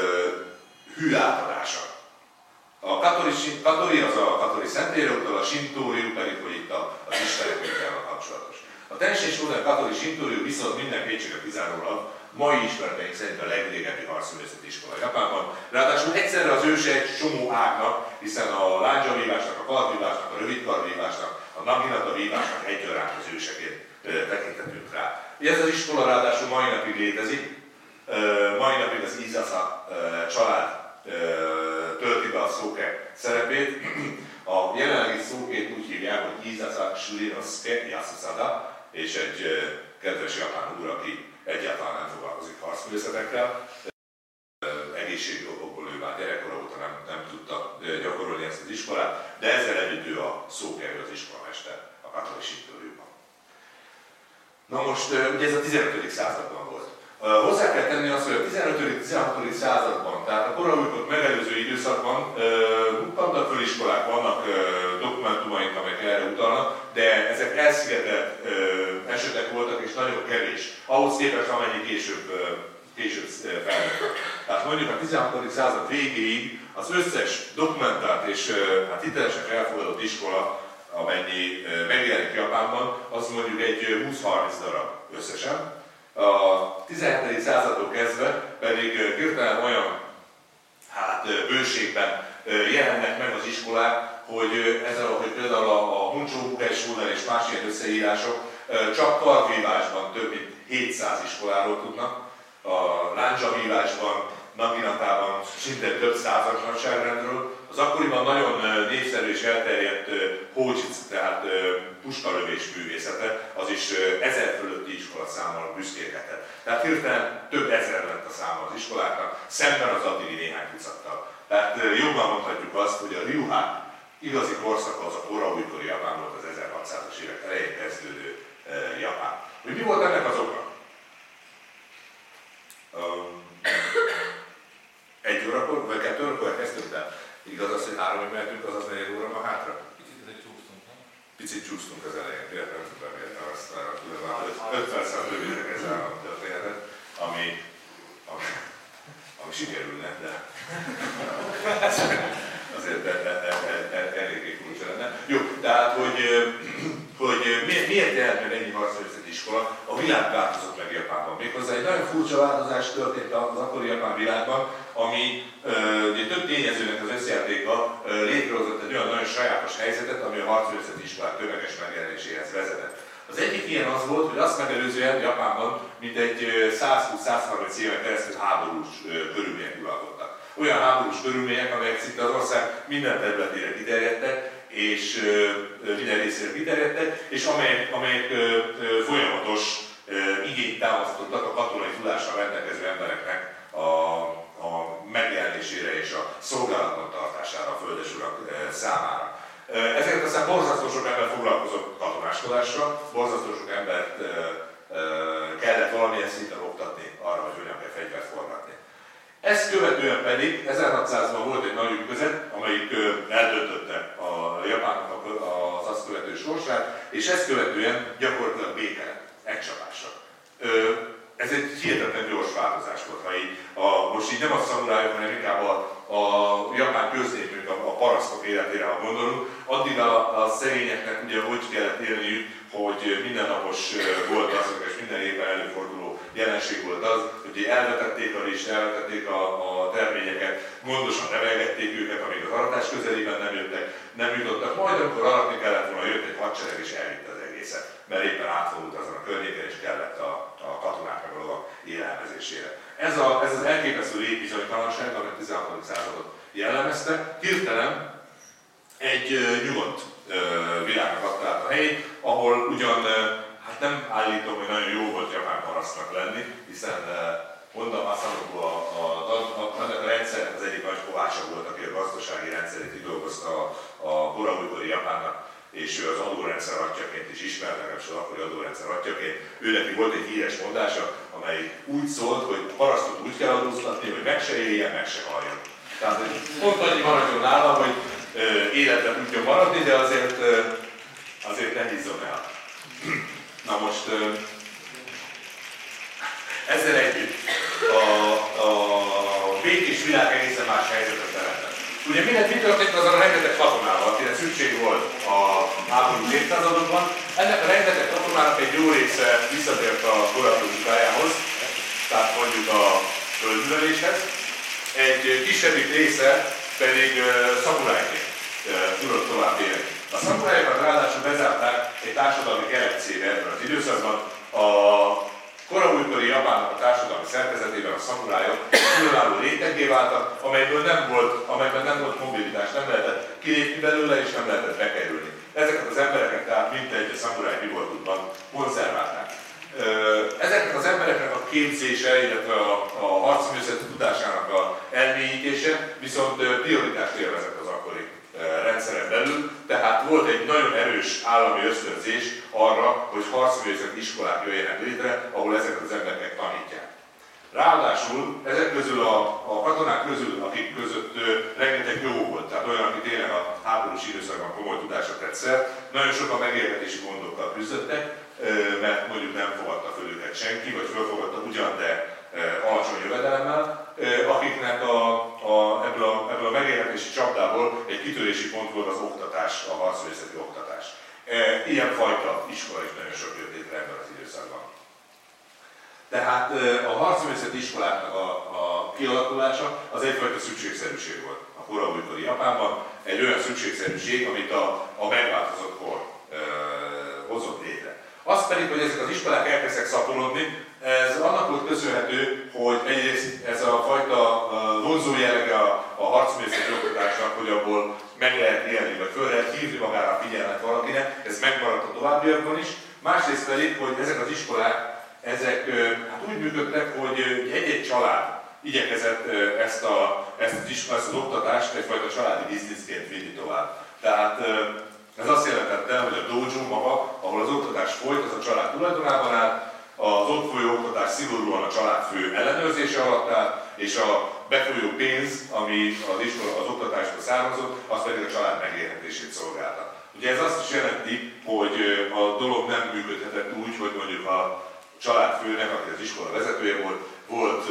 hű átadása. A Katori, Katori az a Katori szentélyre utal, a Shittoryu pedig, hogy itt az istenekkel kapcsolatos. A Tensei Shoden Katori Shintoryu viszont minden kétséget kizárólag mai ismereteink szerint a legrégebbi harcművészeti iskola Japánban. Ráadásul egyszerre az őse egy csomó ágnak, hiszen a lándzsavívásnak, a kardvívásnak, a rövidkardvívásnak, a naginata vívásnak egyaránt az őseként tekinthetünk rá. Ez az iskola ráadásul mai napig létezik, mai napig az Izasa család tölti be a Soke szerepét. A jelenlegi Sokét úgy hívják, hogy Izasa Shurinosuke Yasusada, és egy kedves japán úr, aki egyáltalán nem foglalkozik harcművészetekkel. Egészségi okokból ő már gyerekkora óta nem, nem tudta gyakorolni ezt az iskolát, de ezzel együtt ő a Soke, az iskolamester a Katori Shintoryuban. Na most, ugye ez a tizenötödik században volt. Hozzá kell tenni azt, hogy a tizenötödik-tizenhatodik században, tehát a koraújkot megelőző időszakban vannak föliskolák, vannak dokumentumaink, amelyek erre utalnak, de ezek elszigetelt esetek voltak és nagyon kevés, ahhoz képest amennyi később, később felvettek. Tehát mondjuk a tizenhatodik század végéig az összes dokumentált és hát hitelesen elfogadott iskola, amennyi megjelenik Japánban, az mondjuk egy húsz-harminc darab összesen. A tizenhetedik századtól kezdve pedig hirtelen olyan hát, bőségben jelennek meg az iskolák, hogy ezzel, hogy például a Hunchō Bukai Shoden és más ilyen összeírások csak kardvívásban több mint hétszáz iskoláról tudnak, a lándzsavívásban, naginatában szinte több százas nagyságrendről. Az akkoriban nagyon népszerű és elterjedt hócsic, tehát puskalövés művészete, az is ezer fölötti iskola számmal büszkélkedett. Tehát hirtelen több ezer lett a száma az iskoláknak, szemben az addigi néhány tucattal. Tehát jobban mondhatjuk azt, hogy a Ryuhán igazi korszaka az a koraújkori Japán volt, az ezerhatszázas évek elején kezdődő Japán. Hogy mi volt ennek az oka? Um, egy órakor, vagy kettő órakor kezdtünk, de igaz az, hogy háromig mehetünk, azaz negyed óra van hátra? Picit csúsztunk, nem? Picit csúsztunk az elején, tényleg nem tudom értem azt, mert öt perccel rövidre kezdve a történetet, ami, ami, ami sikerülne, de azért eléggé furcsa lenne. Jó, tehát, hogy, hogy miért, miért jelent meg ennyi harcművészeti iskola? A világ változott meg Japánban. Méghozzá egy nagyon furcsa változás történt az akkori japán világban, ami ugye, több tényezőnek az összjátéka létrehozott egy olyan nagyon sajátos helyzetet, ami a harcművészeti iskolák tömeges megjelenéséhez vezetett. Az egyik ilyen az volt, hogy azt megelőzően Japánban mintegy százhúsz-százharminc éven keresztül háborús körülmények uralkodtak. Olyan háborús körülmények, amelyek szinte az ország minden területére kiterjedtek, és minden részére kiterjedtek, és amelyek, amelyek folyamatos igényt támasztottak a katonai tudással rendelkező embereknek a, a megjelenésére és a szolgálatban tartására a földesurak számára. Ezért aztán borzasztó sok ember foglalkozott katonáskodással, borzasztó sok embert kellett valamilyen szinten oktatni arra, hogy hogyan kell fegyvert forgatni. Ezt követően pedig ezerhatszázban volt egy nagy ütközet, amelyik eldöntötte a japánok az azt követő sorsát, és ezt követően gyakorlatilag béke lett, egy csapásra. Ez egy hihetetlen gyors változás volt, ha így, a, most így nem a szamurájok, hanem inkább a, a japán köznépünk, a, a parasztok életére, ha gondolunk, addig a, a szegényeknek ugye úgy kellett élniük, hogy mindennapos volt az, és minden évben előforduló jelenség volt az, hogy elvetették a rizst, elvetették a, a terményeket, gondosan nevelgették őket, amíg az aratás közelében nem jöttek, nem jutottak, majd amikor aratni kellett volna, jött egy hadsereg és elvitte az egészet, mert éppen átfordult azon a környéken és kellett a, a katonák meg a lovak élelmezésére. Ez, a, ez az elképesztő létbizonytalanság, amit a tizenhatodik századot jellemezte, hirtelen egy uh, nyugodt uh, világnak adta át a helyét, ahol ugyan uh, hát nem állítom, hogy nagyon jó volt japán parasztnak lenni, hiszen uh, mondom Masanobu a, a, a, a, a rendszernek az egyik nagy kovácsa volt, aki a gazdasági rendszerét kidolgozta a, a koraújkori Japánnak, és ő az adórendszer atyjaként is ismert, legalábbis az akkori adórendszer atyjaként. Ő neki volt egy híres mondása, amely úgy szólt, hogy a parasztot úgy kell adóztatni, hogy meg se éljen, meg se halljon. Tehát hogy pont annyi maradjon nála, hogy ö, életben tudjon maradni, de azért, ö, azért ne hízzon el. Na most ö, ezzel együtt a, a békés világ egészen más helyzetet teremtett. Ugye mindent mi történt azon a rengeteg katonával, akire szükség volt a háborús évszázadokban. Ennek a rengeteg katonának egy jó része visszatért a korábbi munkájához, tehát mondjuk a földműveléshez. Egy kisebbik része pedig szamurájként tudott tovább élni. A szamurájokat ráadásul bezárták egy társadalmi keretcébe ebben az időszakban. A koraújkori Japánnak a társadalmi szerkezetében a szamurájok különálló réteggé váltak, amelyből nem volt, amelyben nem volt mobilitás, nem lehetett kilépni belőle és nem lehetett bekerülni. Ezeket az embereket tehát mintegy a szamuráj biboltútban konzerválták. Ezeknek az embereknek a képzése, illetve a, a harcművészeti tudásának a elmélyítése viszont prioritást élvezett az akkori rendszeren belül, tehát volt egy nagyon erős állami ösztönzés arra, hogy harcművészeti iskolák jöjjenek létre, ahol ezeket az embereket tanítják. Ráadásul ezek közül a, a katonák közül, akik között ö, rengeteg jó volt, tehát olyan, aki tényleg a háborús időszakban komoly tudásra tett szert, nagyon sokan megélhetési gondokkal küzdöttek, ö, mert mondjuk nem fogadta föl őket senki, vagy fölfogadta ugyan, de ö, alacsony jövedelemmel, ö, akiknek a, a, ebből, a, ebből a megélhetési csapdából egy kitörési pont volt az oktatás, a harcművészeti oktatás. E, ilyen fajta iskola is nagyon sok jött létre ebben az időszakban. Tehát a harcművészeti iskoláknak a, a kialakulása az egyfajta szükségszerűség volt a koraújkori Japánban. Egy olyan szükségszerűség, amit a, a megváltozott kor e, hozott létre. Az pedig, hogy ezek az iskolák elkezdtek szaporodni, ez annak volt köszönhető, hogy egyrészt ez a fajta vonzó jellege a, a harcművészeti oktatásnak, hogy abból meg lehet élni, vagy föl lehet hívni magára a figyelmet valakinek, ez megmaradt a továbbiakban is. Másrészt pedig, hogy ezek az iskolák ezek hát úgy működtek, hogy egy-egy család igyekezett ezt, a, ezt, az, iskola, ezt az oktatást egyfajta családi bizniszként vinni tovább. Tehát ez azt jelentette, hogy a dojo maga, ahol az oktatás folyt, az a család tulajdonában állt, az ott folyó oktatás szigorúan a család fő ellenőrzése alatt állt, és a befolyó pénz, ami az, iskola, az oktatásból származott, az pedig a család megélhetését szolgálta. Ugye ez azt is jelenti, hogy a dolog nem működhetett úgy, hogy mondjuk a családfőnek, aki az iskola vezetője volt, volt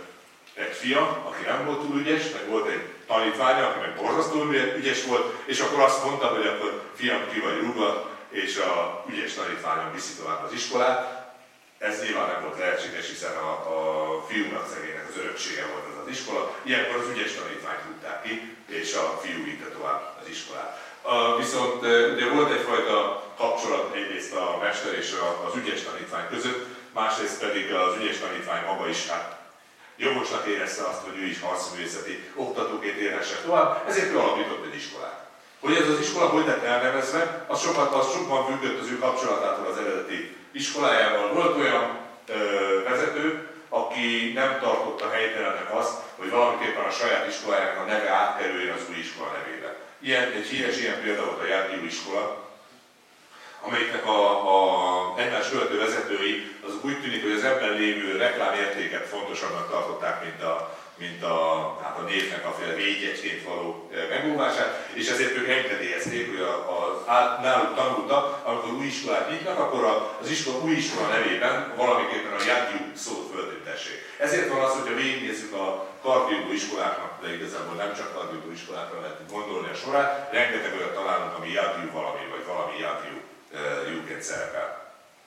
egy fia, aki nem volt túl ügyes, meg volt egy tanítványa, aki meg borzasztóan ügyes volt, és akkor azt mondta, hogy akkor fiam ki vagy rúgva, és a ügyes tanítványom viszi tovább az iskolát. Ez nyilván nem volt lehetséges, hiszen a, a fiúnak szegénynek az öröksége volt ez az iskola. Ilyenkor az ügyes tanítványt rúgták ki, és a fiú vitte tovább az iskolát. A, viszont ugye volt egyfajta kapcsolat egyrészt a mester és a, az ügyes tanítvány között, másrészt pedig az ügyes tanítvány maga is hát jogosnak érezte azt, hogy ő is harcművészeti oktatóként élhessen tovább, ezért ő alapított egy iskolát. Hogy ez az iskola hogy lett elnevezve, az, sokat, az sokban függött az ő kapcsolatától az eredeti iskolájával. Volt olyan ö, vezető, aki nem tartotta helytelennek azt, hogy valamiképpen a saját iskolájának a neve átkerüljön az új iskola nevébe. Ilyen, egy híres ilyen példa volt a Járdiú iskola, amelyiknek a, a egymás követő vezetői az úgy tűnik, hogy az ebben lévő reklámértéket fontosabbnak tartották, mint a, mint a, hát a névnek a védjegyként való megóvását, és ezért ők engedélyezték, hogy az náluk tanultak, amikor új iskolát nyitnak, akkor az iskola, új iskola nevében valamiképpen a Járdiú szót föltüntessék. Ezért van az, hogyha végignézzük a kardjúgó iskoláknak, de igazából nem csak kardjúgó iskolákra lehet gondolni a sorát, rengeteg olyat találunk, ami Járdiú valami, vagy valami Járdiú diúként szerepel.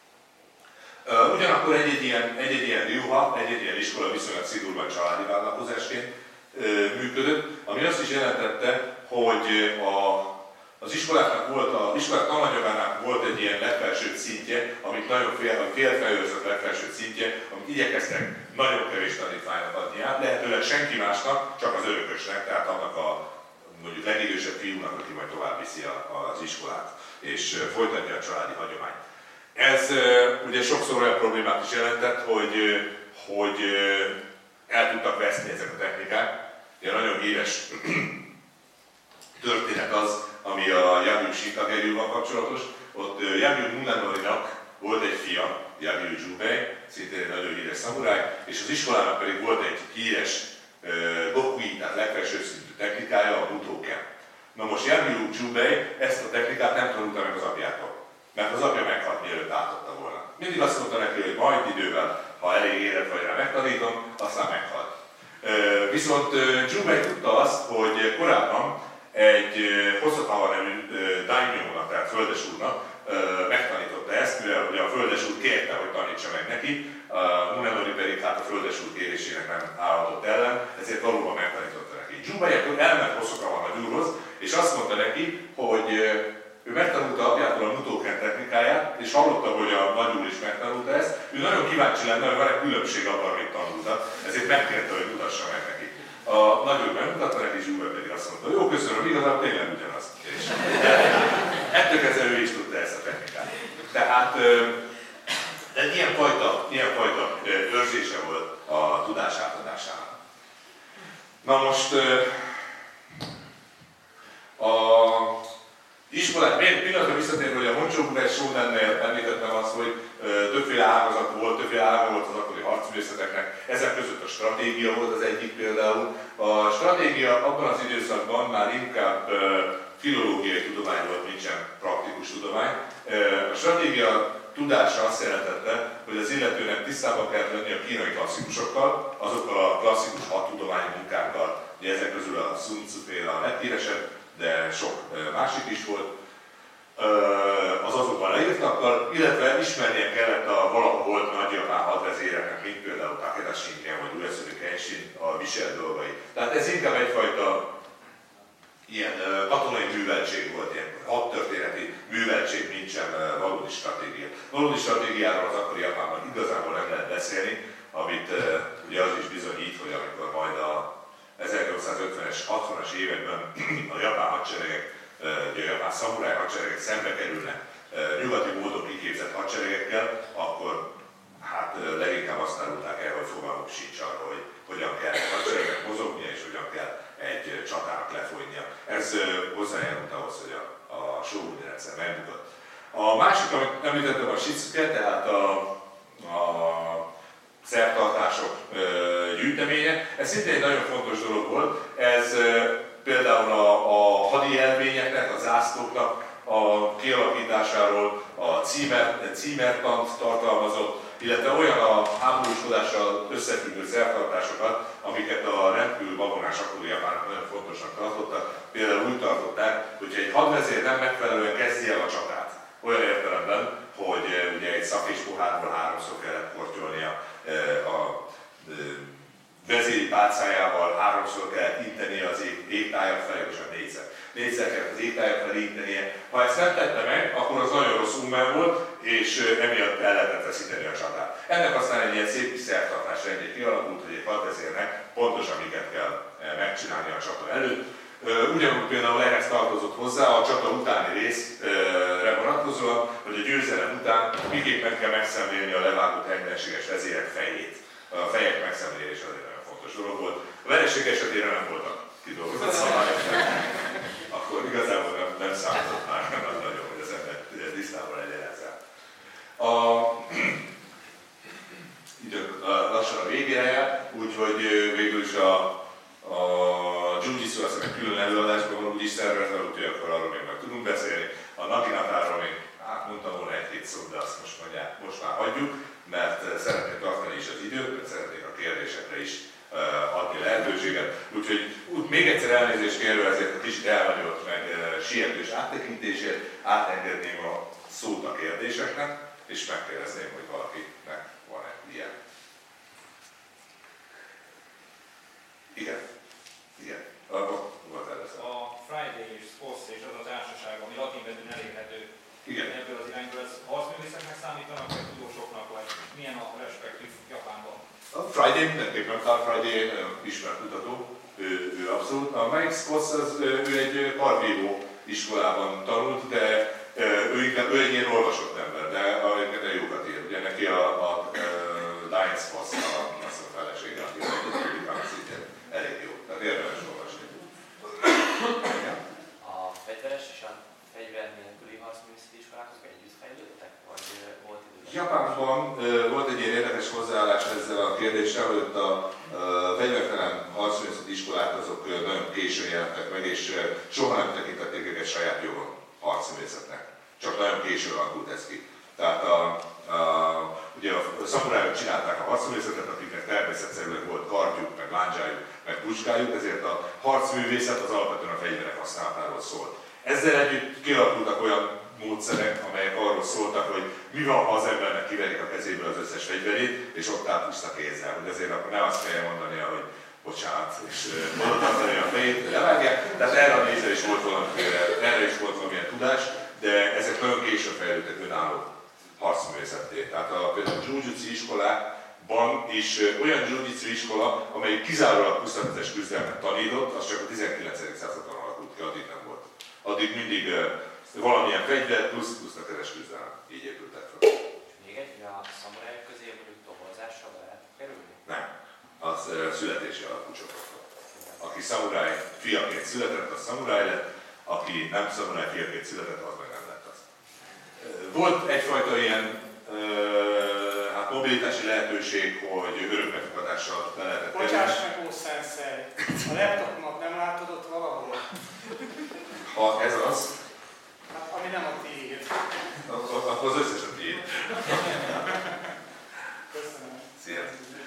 Ugyanakkor egy-egy ilyen, egy-egy ilyen diúha, egy-egy ilyen iskola viszonylag szigorúan családi vállalkozásként működött, ami azt is jelentette, hogy a, az iskoláknak volt, az iskolák tananyagának volt egy ilyen legfelsőbb szintje, amit nagyon fél, félfejlőzött legfelsőbb szintje, amit igyekeztek nagyon kevés tanítványnak adni át, lehetőleg senki másnak, csak az örökösnek, tehát annak a mondjuk legidősebb fiúnak, aki majd tovább viszi az iskolát, és folytatja a családi hagyományt. Ez ugye sokszor olyan problémát is jelentett, hogy, hogy el tudtak veszni ezek a technikák. Ilyen nagyon híres történet az, ami a Járdiú Shinkagerjúval kapcsolatos. Ott Járdiú Munenorinak volt egy fia, Járdiú Jubei, szintén egy nagyon híres szamuráj, és az iskolának pedig volt egy híres gokui, tehát legfelsőbb szintű technikája, a Butoken. Na most Járdiú Jubei ezt a technikát nem tanulta meg az apjától, mert az apja meghalt, mielőtt átadta volna. Mindig azt mondta neki, hogy majd idővel, ha elég élet vagy rá megtanítom, aztán meghalt. Viszont Jubei tudta azt, hogy korábban egy Hosokawa nevű daimyónak, tehát földes úrnak, megtanította ezt, mivel ugye a földes úr kérte, hogy tanítsa meg neki, Munenori pedig hát a földes úr kérésének nem állhatott ellen, ezért valóban megtanította neki. Dzsubei akkor elment Hosokawa nagy úrhoz, és azt mondta neki, hogy ő megtanulta apjától a Mutoken technikáját, és hallotta, hogy a nagy úr is megtanulta ezt. Ő nagyon kíváncsi lenne, hogy van-e különbség abban, amit tanulta, ezért megkérte, hogy mutassa meg neki. A nagy úr megmutatta neki, és Dzsubei pedig azt mondta, jó, köszönöm, igazából tényleg ugyanaz. És ettől kezdve ő is tudta ezt a technikát. Tehát egy ilyen fajta, ilyen fajta őrzése volt a tudás átadásának. Na most a iskolák, még pillanatra visszatérve, hogy a Honchō-gurei Shōnen-nél említettem azt, hogy többféle ágazat volt, többféle ága volt az akkori harcművészeteknek, ezek között a stratégia volt az egyik például. A stratégia abban az időszakban már inkább filológiai tudomány volt, mint sem praktikus tudomány. A stratégia tudása azt jelentette, hogy az illetőnek tisztában kell lenni a kínai klasszikusokkal, azokkal a klasszikus hadtudományi munkákkal, ugye ezek közül a Sun Tzu-féle a leghíresebb, de sok másik is volt, az azokban leírtakkal, illetve ismernie kellett a valaha volt nagyjapán hadvezéreknek, mint például Takeda Shinken vagy Uesugi Kenshin a viselt dolgai. Tehát ez inkább egyfajta ilyen katonai műveltség volt, ilyen hadtörténeti műveltség, mint sem valódi stratégia. Valódi stratégiáról az akkori Japánban igazából nem lehet beszélni, amit ugye az is bizonyít, hogy amikor majd a ezernyolcszázötvenes, hatvanas években a japán hadseregek, a japán szamuráj hadseregek szembe kerülnek nyugati módon kiképzett hadseregekkel, akkor hát leginkább azt árulták el, hogy fogalmuk sincs arra, hogy hogyan kell egy hadseregnek mozognia és hogyan kell egy csatának lefolynia. Ez hozzájárult ahhoz, hogy a, a shōguni rendszer megbukott. A másik, amit említettem, a Shitsuke, tehát a, a szertartások gyűjteménye. Ez szintén egy nagyon fontos dolog volt. Ez például a, a hadi jelvényeknek, a zászlóknak a kialakításáról a címer, címertant tartalmazott, illetve olyan a háborúskodással összefüggő szertartásokat, amiket a rendkívül babonás akkori japánok nagyon fontosnak tartottak. Például úgy tartották, hogyha egy hadvezér nem megfelelően kezdi el a csatát, olyan értelemben, hogy ugye egy szak és pohárból háromszor kellett kortyolnia a, a vezéri pálcájával, háromszor kellett intenie az ég, égtájak felé, és a négyszer. Négyszer kellett az égtájak felé intenie. Ha ezt nem tette meg, akkor az nagyon rossz umben volt, és emiatt el lehetett veszíteni a csatát. Ennek aztán egy ilyen szép kis szertartás rendjén kialakult, hogy egy hadvezérnek pontosan miket kell megcsinálni a csata előtt. Ugyanúgy például ehhez tartozott hozzá a csata utáni részre vonatkozóan, hogy a győzelem után miképpen kell megszemlélni a levágott ellenséges vezérek fejét. A fejek megszemlélése azért nagyon fontos dolog volt. A vereség esetére nem voltak kidolgozott szabályok, akkor igazából nem, nem számított már nem nagyon, hogy az ember tisztában legyen ezzel. A idő lassan a végére jár, úgyhogy végül is a, a Jiu-Jitsu azt egy külön előadásban van úgy is szervezve, úgyhogy akkor arról még meg tudunk beszélni. A Naginatáról még hát mondtam volna egy-két szót, de azt most, mondják, most már hagyjuk, mert szeretnék tartani is az időt, mert szeretnék a kérdésekre is uh, adni lehetőséget. Úgyhogy úgy, még egyszer elnézést kérve ezért a kicsit elhagyott meg uh, sietős áttekintésért, átengedném a szót a kérdéseknek, és megkérdezném, hogy valakinek van-e ilyen. Igen. Igen. Volt először. A Friday és Scots és az a társaság, ami latinbetűn elérhető. Igen. Ebből az irányból ez harcművészeknek számítanak, vagy tudósoknak, vagy milyen a respektív Japánban? A Friday mindenképpen, Carl Friday ismert kutató, ő, ő abszolút. A Mike Scots, az, ő egy karvívó iskolában tanult, de ő, ő egy ilyen olvasott ember, de nagyon jókat ír. Ugye neki a, a, a Diane Scots, a, a felesége, aki a szintén elég jó, tehát érdemes olvasni. A fegyveres és a fegyver nélküli harcművészeti iskolákhoz együtt fejlődtek, vagy volt idő? Japánban uh, volt egy ilyen érdekes hozzáállás ezzel a kérdéssel, hogy a uh, fegyvertelen harcművészeti iskolák azok uh, nagyon későn jelentek meg, és uh, soha nem tekintették őket saját jogon harcművészetnek. Csak nagyon későn alakult ez ki. Tehát a, a, ugye a szamurájok csinálták a harcművészetet, akiknek természetszerűleg volt kardjuk, meg lándzsájuk, meg pucskájuk, ezért a harcművészet az alapvetően a fegyverek használatáról szólt. Ezzel együtt kialakultak olyan módszerek, amelyek arról szóltak, hogy mi van, ha az embernek kiverik a kezéből az összes fegyverét, és ott áll puszta kézzel, hogy azért akkor ne azt kelljen mondania, hogy bocsánat, és oda tartani a fejét, hogy levágják. Tehát erre a nézre is volt valamiféle, erre is volt valamilyen tudás, de ezek nagyon későn fejlődtek önálló harcművészetté. Tehát a, például a jiu-jitsu iskolában is olyan jiu-jitsu iskola, amely kizárólag pusztakezes küzdelmet tanított, az csak a tizenkilencedik században alakult ki, addig nem volt. Addig mindig uh, valamilyen fegyver plusz pusztakezes küzdelem. Így épültek fel. Még egy, hogy a szamurájok közé mondjuk tobolzással be lehet kerülni? Nem. Az uh, születési alapú csoport. Aki szamuráj fiaként született, az szamuráj lett, aki nem szamuráj fiaként született, az meg nem lett az. Volt egyfajta ilyen uh, hát mobilitási lehetőség, hogy örökbefogadással be lehetett kerülni. Bocsáss meg, ó szenszei! A laptopomat nem látod ott valahol? Ha ez az, Hát, ami nem a tiéd. akkor az összes a tiéd. Köszönöm. Szia!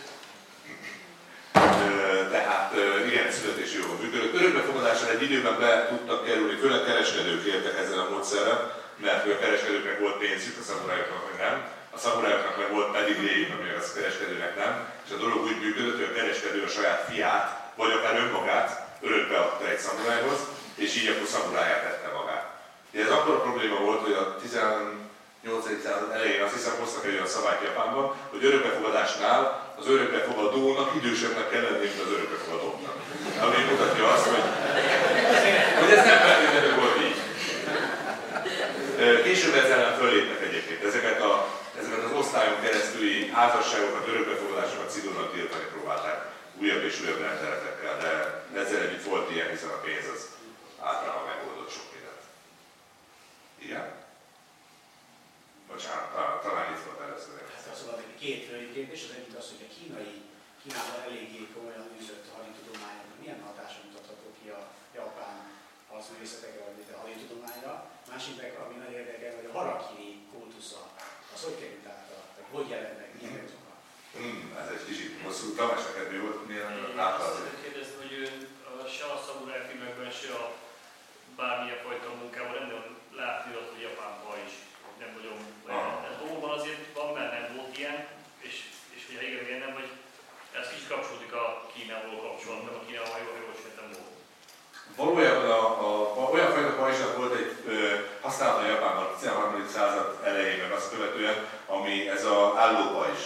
Tehát igen, születési jogon működött. Örökbefogadással egy időben be tudtak kerülni, főleg kereskedők éltek ezzel a módszerrel, mert a kereskedőknek volt pénzük, a szamurájoknak meg nem. A szamurájoknak meg volt pedigréjük, ami az kereskedőnek nem. És a dolog úgy működött, hogy a kereskedő a saját fiát, vagy akár önmagát örökbe adta egy szamurájhoz, és így akkor szamuráját tette magát. De ez akkor a probléma volt, hogy a tizennyolcadik század elején azt hiszem hoztak egy olyan szabályt Japánban, hogy örökbefogadásnál az örökbefogadónak idősebbnek kell lenni, mint az örökbefogadóknak. Ami mutatja azt, hogy, hogy ez nem feltétlenül volt így. Később ezzel ellen föllépnek egyébként. Ezeket, a, ezeket az osztályon keresztüli házasságokat, örökbefogadásokat szigorúan tiltani próbálták újabb és újabb rendeletekkel, de ezzel együtt volt ilyen, hiszen a pénz az általában megoldott sok mindent. Igen? Bocsánat, talán, talán itt volt először. Hát szóval két rövid kérdés, az egyik az, hogy a kínai, Kínában eléggé komolyan űzött haditudományok, milyen hatása mutatható ki a japán harcművészetekre, vagy a haditudományra. Másik meg, ami nagyon érdekel, hogy a harakiri kultusza, az hogy került át, vagy hogy jelent meg, milyen azok a... Hmm, ez egy kicsit hosszú. Tamás, neked mi volt? Milyen által? Azt szeretném kérdezni, hogy se a szamuráj filmekben, se a bármilyen fajta munkában nem nagyon látni azt, hogy Japánban is nem nagyon lehet. Valóban azért van, mert nem volt ilyen, és, és hogyha igen, ilyen nem, hogy ez kicsit kapcsolódik a Kínával kapcsolatban, a Kínával jól, jól ismertem volt. Valójában a, a, a, olyan fajta pajzsnak volt egy használata a Japánban a tizenharmadik század elején, meg azt követően, ami ez az állópajzs.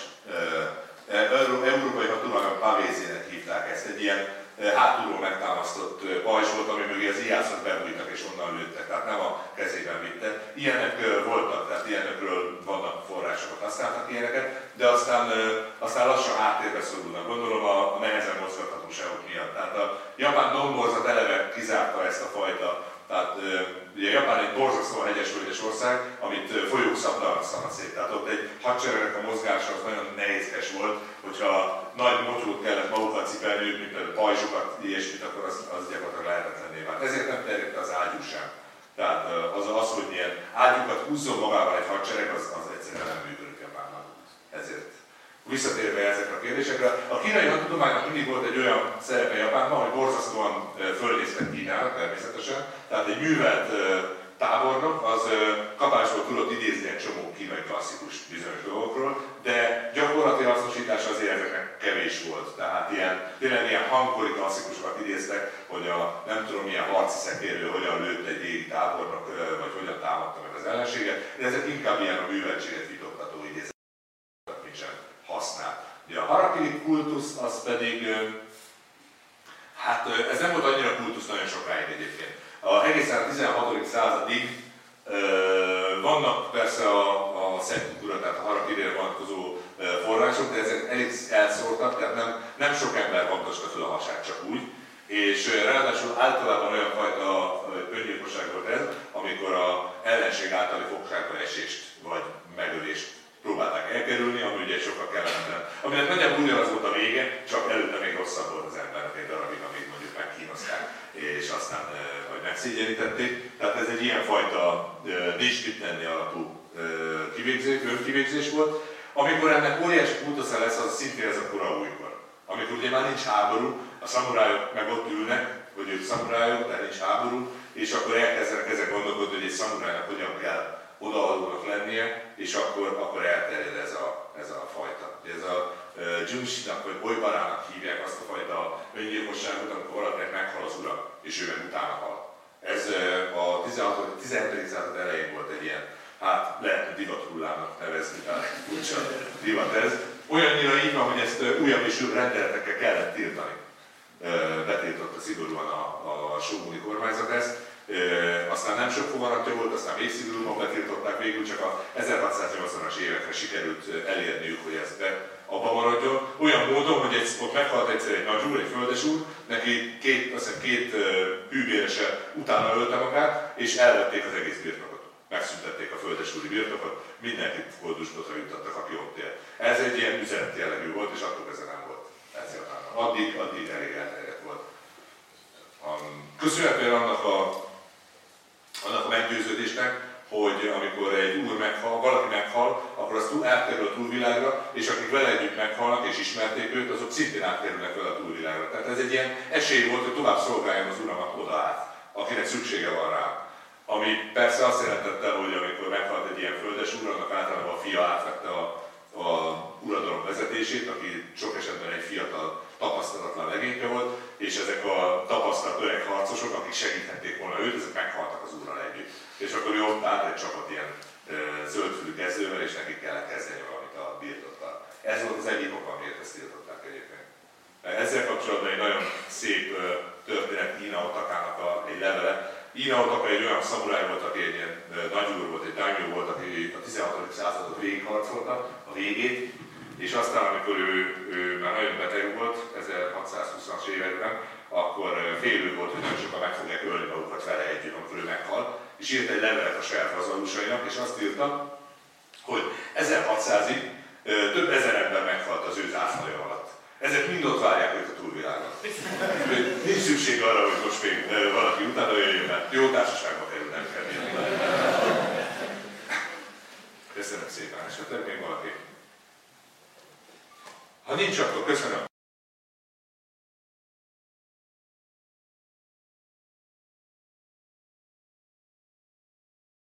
Európai hatóanyag pavézének hívták ezt, egy ilyen hátulról megtámasztott pajzs volt, ami mögé az ijászok bebújtak és onnan lőttek, tehát nem a kezében vitte. Ilyenek voltak, tehát ilyenekről vannak forrásokat, használtak ilyeneket, de aztán, aztán lassan háttérbe szorulnak, gondolom a nehezen mozgathatóságok miatt. Tehát a japán domborzat eleve kizárta ezt a fajta, tehát ugye Japán egy borzasztóan hegyes-völgyes ország, amit folyók szabdalnak szét. Tehát ott egy hadseregnek a mozgása az nagyon nehézkes volt, hogyha nagy motyót kellett magukat cipelniük, mint például pajzsokat, ilyesmit, akkor az, az gyakorlatilag lehetetlenné vált. Ezért nem terjedt az ágyú sem. Tehát az, az hogy ilyen ágyúkat húzzon magával egy hadsereg, az, az egyszerűen nem működik Japánnak. Ezért. Visszatérve ezekre a kérdésekre, a kínai hadtudománynak mindig volt egy olyan szerepe Japánban, hogy borzasztóan fölnéztek Kínára természetesen, tehát egy művelt tábornok az kapásból tudott idézni egy csomó kínai klasszikus bizonyos dolgokról, de gyakorlati hasznosítása azért ezeknek kevés volt. Tehát ilyen, tényleg ilyen hangkori klasszikusokat idéztek, hogy a nem tudom milyen harci szekérről hogyan lőtt egy égi tábornok, vagy hogyan támadta meg az ellenséget, de ezek inkább ilyen a műveltséget titoktató idézetek, nincsen használ. Ugye a harakiri kultusz az pedig, hát ez nem volt annyira kultusz nagyon sokáig egyébként. A egészen a tizenhatodik századig vannak persze a, a szentkultúra, tehát a harakirére vonatkozó források, de ezek elég elszórtak, tehát nem, nem sok ember vantoska fel a hasát csak úgy. És ráadásul általában olyan fajta öngyilkosság volt ez, amikor a ellenség általi fogságba esést vagy megölést próbálták elkerülni, ami ugye sokkal kellemetlen. Aminek nagyjából ugyanaz volt a vége, csak előtte még rosszabb volt az embernek egy darabig, amíg mondjuk megkínozták, és aztán vagy megszégyenítették. Tehát ez egy ilyenfajta nincs mit tenni alapú kivégzés, önkivégzés volt. Amikor ennek óriási kultusza lesz, az szintén ez a kora újkor. Amikor ugye már nincs háború, a szamurájok meg ott ülnek, vagy ők szamurájok, de nincs háború, és akkor elkezdenek ezek gondolkodni, hogy egy szamurájnak hogyan kell odaadónak lennie, és akkor, akkor elterjed ez a, ez a fajta. Ez a uh, Junshi-nak vagy Boibarának hívják azt a fajta öngyilkosságot, amikor valakinek meghal az ura, és ő meg utána hal. Ez uh, a tizenhetedik század elején volt egy ilyen, hát lehet divathullámnak nevezni, tehát furcsa divat ez. Olyannyira így van, hogy ezt uh, újabb és újabb rendeletekkel kellett tiltani. Uh, betiltotta szigorúan a, a sóguni kormányzat ezt. E, aztán nem sok foganatja volt, aztán még szigorúban betiltották, végül csak a ezerhatszáznyolcvanas évekre sikerült elérniük, hogy ez be abba maradjon. Olyan módon, hogy egy, ott meghalt egyszer egy nagy úr, egy földesúr, neki két, azt hiszem, két hűbérese utána ölte magát, és elvették az egész birtokot. Megszüntették a földesúri birtokot, mindenkit koldusbotra juttattak, aki ott él. Ez egy ilyen üzenet jellegű volt, és attól kezdve nem volt ezzel. Addig, addig elég elterjedt volt. Köszönhetően annak a annak a meggyőződésnek, hogy amikor egy úr meghal, valaki meghal, akkor az átkerül a túlvilágra, és akik vele együtt meghalnak és ismerték őt, azok szintén átkerülnek vele a túlvilágra. Tehát ez egy ilyen esély volt, hogy tovább szolgáljon az uramat oda át, akinek szüksége van rá. Ami persze azt jelentette, hogy amikor meghalt egy ilyen földes úr, annak általában a fia átvette a, a uradalom vezetését, aki sok esetben egy fiatal, tapasztalatlan legényke volt, és ezek a tapasztalt öreg harcosok, akik segíthették volna őt, ezek meghaltak az úrral együtt. És akkor ő ott állt egy csapat ilyen e, zöldfülű kezdővel, és nekik kellett kezdeni valamit a birtottal. Ez volt az egyik oka, miért ezt tiltották egyébként. Ezzel kapcsolatban egy nagyon szép e, történet Ina Otakának a, egy levele. Ina Otaka egy olyan szamuráj volt, aki egy ilyen e, nagyúr volt, egy daimyo volt, aki a tizenhatodik századot végigharcolta, a végét, és aztán, amikor ő, ő már nagyon beteg volt, ezerhatszázhúszas években, akkor félő volt, hogy nagyon sokan meg fogják ölni magukat vele együtt, amikor ő meghal, és írt egy levelet a saját hazalúsainak, és azt írta, hogy ezerhatszázig több ezer ember meghalt az ő zászlaja alatt. Ezek mind ott várják őt a túlvilágon. Nincs szükség arra, hogy most még valaki utána jöjjön, mert jó társaságba kerül, nem kell jönni. Köszönöm szépen, esetleg még valaki? Ha nincs, akkor köszönöm.